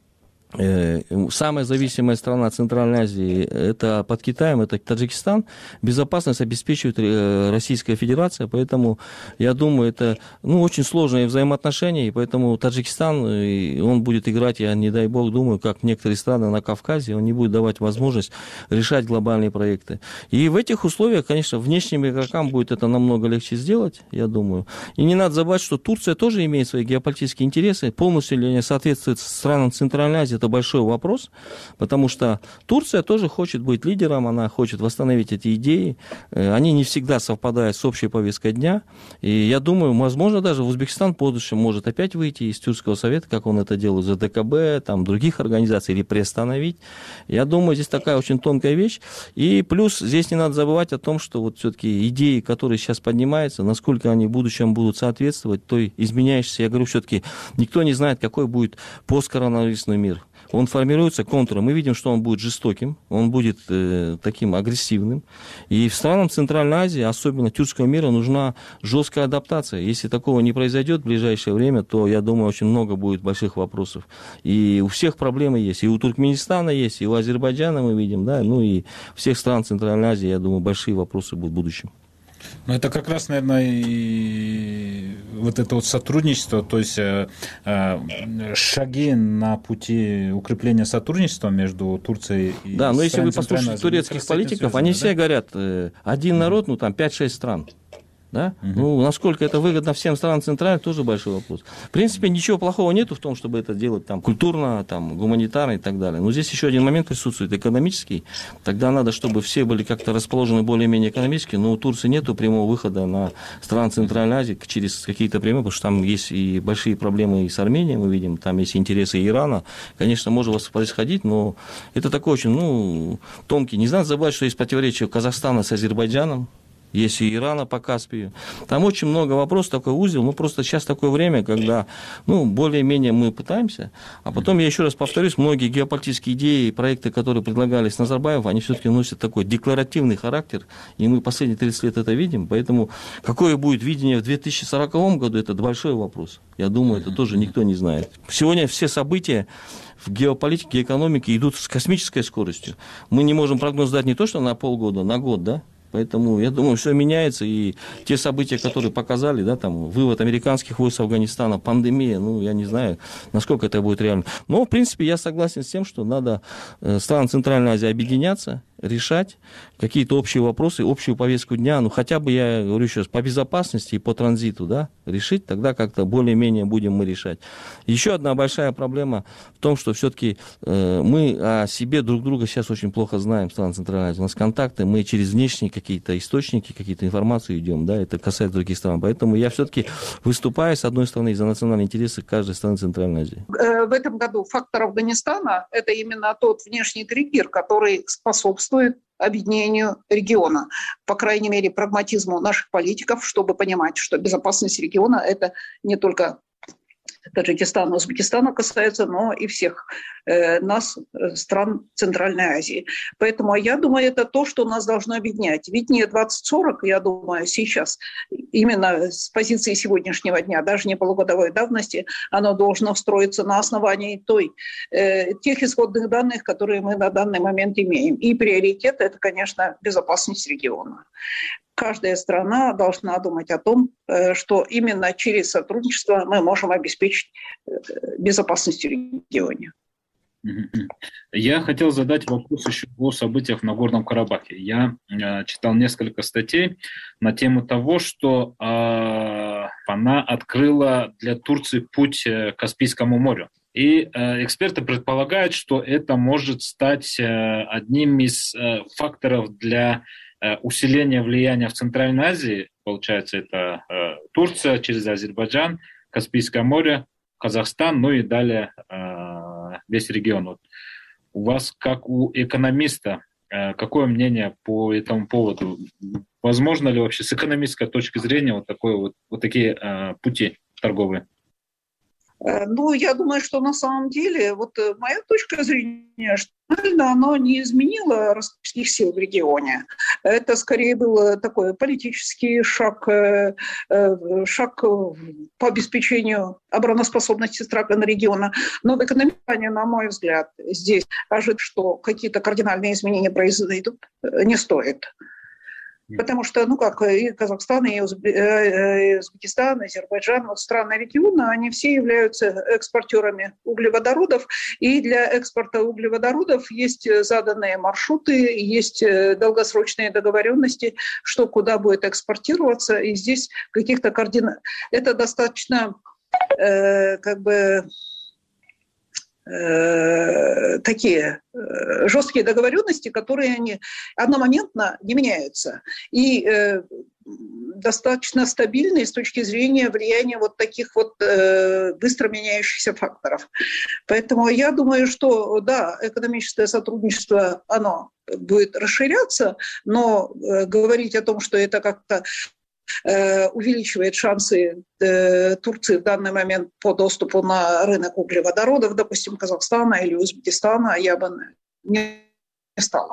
самая зависимая страна Центральной Азии, это под Китаем, это Таджикистан. Безопасность обеспечивает Российская Федерация, поэтому я думаю, это ну, очень сложные взаимоотношения, и поэтому Таджикистан, он будет играть, я не дай бог думаю, как некоторые страны на Кавказе, он не будет давать возможность решать глобальные проекты. И в этих условиях, конечно, внешним игрокам будет это намного легче сделать, я думаю. И не надо забывать, что Турция тоже имеет свои геополитические интересы, полностью ли они соответствуют странам Центральной Азии, это большой вопрос, потому что Турция тоже хочет быть лидером, она хочет восстановить эти идеи, они не всегда совпадают с общей повесткой дня, и я думаю, возможно, даже Узбекистан в будущем может опять выйти из Тюркского совета, как он это делал из АДКБ, там, других организаций, или приостановить. Я думаю, здесь такая очень тонкая вещь, и плюс здесь не надо забывать о том, что вот все-таки идеи, которые сейчас поднимаются, насколько они в будущем будут соответствовать той изменяющейся, я говорю, все-таки никто не знает, какой будет посткоронавирусный мир. Он формируется контуром. Мы видим, что он будет жестоким, он будет э, таким агрессивным. И в странам Центральной Азии, особенно тюркского мира, нужна жесткая адаптация. Если такого не произойдет в ближайшее время, то, я думаю, очень много будет больших вопросов. И у всех проблемы есть. И у Туркменистана есть, и у Азербайджана мы видим, да, ну и всех стран Центральной Азии, я думаю, большие вопросы будут в будущем. Ну, это как раз, наверное, и вот это вот сотрудничество, то есть э, э, шаги на пути укрепления сотрудничества между Турцией и... Да, но если вы послушаете турецких политиков, они все говорят, э, один народ, ну, там, пять-шесть стран. Да? Угу. Ну, насколько это выгодно всем странам Центральной, тоже большой вопрос. В принципе, ничего плохого нету в том, чтобы это делать там, культурно, там, гуманитарно и так далее. Но здесь еще один момент присутствует, экономический. Тогда надо, чтобы все были как-то расположены более-менее экономически, но у Турции нету прямого выхода на страны Центральной Азии через какие-то прямые, потому что там есть и большие проблемы и с Арменией, мы видим, там есть интересы Ирана. Конечно, может происходить, но это такой очень, ну, тонкий. Не надо забывать, что есть противоречие Казахстана с Азербайджаном. Есть и Ирана по Каспию. Там очень много вопросов, такой узел. Ну, просто сейчас такое время, когда, ну, более-менее мы пытаемся. А потом, я еще раз повторюсь, многие геополитические идеи и проекты, которые предлагались Назарбаеву, они все-таки носят такой декларативный характер. И мы последние тридцать лет это видим. Поэтому какое будет видение в две тысячи сороковом году, это большой вопрос. Я думаю, это тоже никто не знает. Сегодня все события в геополитике, экономике идут с космической скоростью. Мы не можем прогноз дать не то, что на полгода, на год, да? Поэтому, я думаю, все меняется, и те события, которые показали, да, там, вывод американских войск с Афганистана, пандемия, ну, я не знаю, насколько это будет реально. Но, в принципе, я согласен с тем, что надо страны Центральной Азии объединяться, решать какие-то общие вопросы, общую повестку дня, ну хотя бы, я говорю еще раз, по безопасности и по транзиту, да, решить, тогда как-то более-менее будем мы решать. Еще одна большая проблема в том, что все-таки э, мы о себе друг друга сейчас очень плохо знаем, страны Центральной Азии. У нас контакты, мы через внешние какие-то источники, какие-то информацию идем, да, это касается других стран. Поэтому я все-таки выступаю, с одной стороны, за национальные интересы каждой страны Центральной Азии. В этом году фактор Афганистана – это именно тот внешний триггер, который способствует объединению региона, по крайней мере, прагматизму наших политиков, чтобы понимать, что безопасность региона – это не только Таджикистана, Узбекистана касается, но и всех э, нас, стран Центральной Азии. Поэтому я думаю, это то, что нас должно объединять. Видение двадцать сорок, я думаю, сейчас, именно с позиции сегодняшнего дня, даже не полугодовой давности, оно должно строиться на основании той, э, тех исходных данных, которые мы на данный момент имеем. И приоритет – это, конечно, безопасность региона. Каждая страна должна думать о том, что именно через сотрудничество мы можем обеспечить безопасность в регионе. Я хотел задать вопрос еще о событиях в Нагорном Карабахе. Я э, читал несколько статей на тему того, что э, она открыла для Турции путь к Каспийскому морю. И э, эксперты предполагают, что это может стать э, одним из э, факторов для усиление влияния в Центральной Азии, получается, это э, Турция через Азербайджан, Каспийское море, Казахстан, ну и далее э, весь регион. Вот. У вас, как у экономиста, э, какое мнение по этому поводу? Возможно ли вообще с экономической точки зрения вот, такое, вот, вот такие э, пути торговые? Ну, я думаю, что на самом деле, вот моя точка зрения, что оно не изменило российских сил в регионе. Это скорее был такой политический шаг, шаг по обеспечению обороноспособности стран региона. Но в экономике, на мой взгляд, здесь ожидать, что какие-то кардинальные изменения произойдут, не стоит. Потому что, ну как, и Казахстан, и Узбекистан, и Азербайджан, вот страны региона, они все являются экспортерами углеводородов, и для экспорта углеводородов есть заданные маршруты, есть долгосрочные договоренности, что куда будет экспортироваться, и здесь каких-то координат... Это достаточно, э, как бы... такие жесткие договоренности, которые они одномоментно не меняются. И э, достаточно стабильные с точки зрения влияния вот таких вот э, быстро меняющихся факторов. Поэтому я думаю, что да, экономическое сотрудничество, оно будет расширяться, но э, говорить о том, что это как-то увеличивает шансы Турции в данный момент по доступу на рынок углеводородов, допустим, Казахстана или Узбекистана, я бы не стала.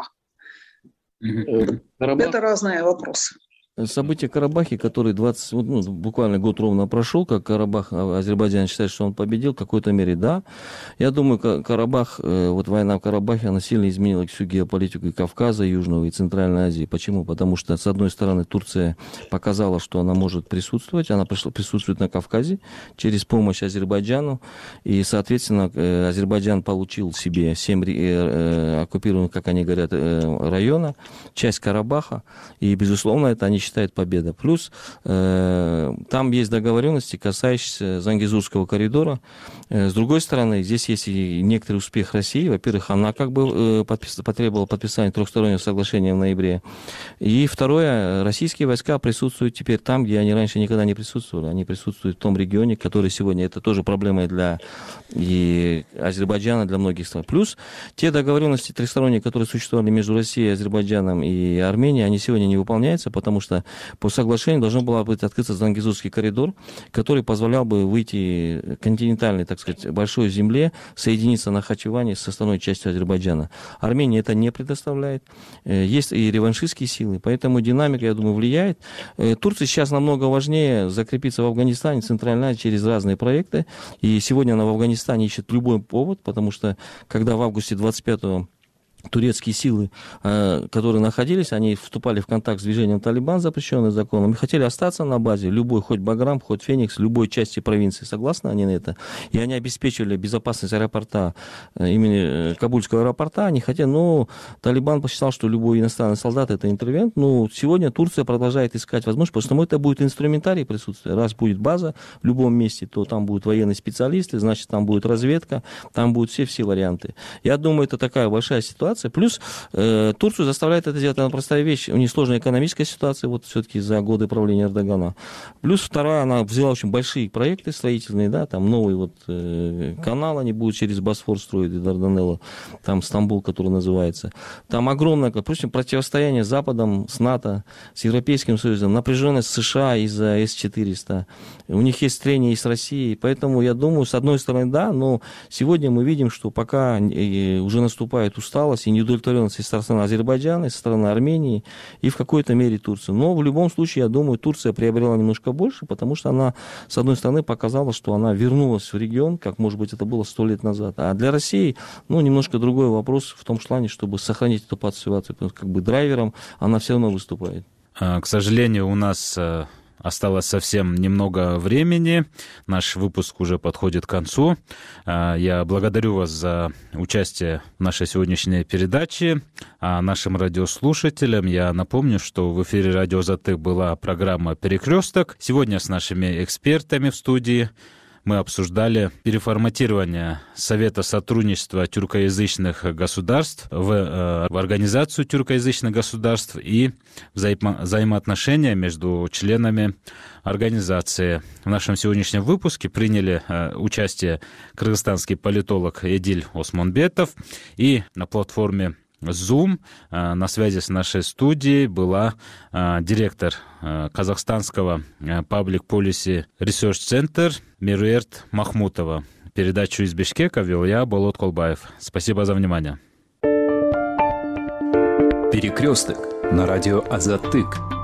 Карабах. Это разные вопросы. События в Карабахе, который двадцать, ну, буквально год ровно прошел, как Карабах, Азербайджан считает, что он победил, в какой-то мере, да. Я думаю, Карабах, вот война в Карабахе, она сильно изменила всю геополитику и Кавказа, Южного и Центральной Азии. Почему? Потому что, с одной стороны, Турция показала, что она может присутствовать, она присутствует на Кавказе через помощь Азербайджану, и, соответственно, Азербайджан получил себе семь оккупированных, как они говорят, района, часть Карабаха, и, безусловно, это они считает победа. Плюс э, там есть договоренности, касающиеся Зангезурского коридора. Э, с другой стороны, здесь есть и некоторый успех России. Во-первых, она как бы э, подпис, потребовала подписания трехстороннего соглашения в ноябре. И второе, российские войска присутствуют теперь там, где они раньше никогда не присутствовали. Они присутствуют в том регионе, который сегодня, это тоже проблема для и Азербайджана, для многих стран. Плюс те договоренности трехсторонние, которые существовали между Россией, Азербайджаном и Арменией, они сегодня не выполняются, потому что по соглашению должен был быть открыться Зангезурский коридор, который позволял бы выйти континентальной, так сказать, большой земле, соединиться на Нахичеване с остальной частью Азербайджана. Армения это не предоставляет. Есть и реваншистские силы, поэтому динамика, я думаю, влияет. Турции сейчас намного важнее закрепиться в Афганистане, Центральной Азии через разные проекты. И сегодня она в Афганистане ищет любой повод, потому что когда в августе двадцать пятого турецкие силы, которые находились, они вступали в контакт с движением «Талибан», запрещенным законом, и хотели остаться на базе любой, хоть Баграм, хоть Феникс, любой части провинции. Согласны они на это? И они обеспечивали безопасность аэропорта, имени Кабульского аэропорта. Они хотели, но Талибан посчитал, что любой иностранный солдат — это интервент. Но сегодня Турция продолжает искать возможность, потому что это будет инструментарий присутствия. Раз будет база в любом месте, то там будут военные специалисты, значит, там будет разведка, там будут все-все варианты. Я думаю, это такая большая ситуация. Плюс э, Турцию заставляет это делать, она простая вещь. У нее сложная экономическая ситуация, вот все-таки за годы правления Эрдогана. Плюс вторая, она взяла очень большие проекты строительные, да, там новый вот э, канал, они будут через Босфор строить, и Дарданелло, там Стамбул, который называется. Там огромное, впрочем, противостояние с Западом, с НАТО, с Европейским Союзом, напряженность США из-за эс четыреста. У них есть трения и с Россией, поэтому я думаю, с одной стороны, да, но сегодня мы видим, что пока э, уже наступает усталость и неудовлетворенность со стороны Азербайджана, со стороны Армении и в какой-то мере Турции. Но в любом случае, я думаю, Турция приобрела немножко больше, потому что она, с одной стороны, показала, что она вернулась в регион, как, может быть, это было сто лет назад. А для России, ну, немножко другой вопрос в том плане, чтобы сохранить эту ситуацию, потому что как бы драйвером она все равно выступает. К сожалению, у нас осталось совсем немного времени. Наш выпуск уже подходит к концу. Я благодарю вас за участие в нашей сегодняшней передаче. А нашим радиослушателям я напомню, что в эфире радио «Азаттык» была программа «Перекресток». Сегодня с нашими экспертами в студии мы обсуждали переформатирование Совета сотрудничества тюркоязычных государств в, в Организацию тюркоязычных государств и взаимо- взаимоотношения между членами организации. В нашем сегодняшнем выпуске приняли э, участие кыргызстанский политолог Эдиль Осмонбетов, и на платформе Zoom э, на связи с нашей студией была э, директор э, казахстанского э, Public Policy Research Center Меруерт Махмутова. Передачу из Бишкека вел я, Болот Колбаев. Спасибо за внимание. Перекресток на радио «Азаттык».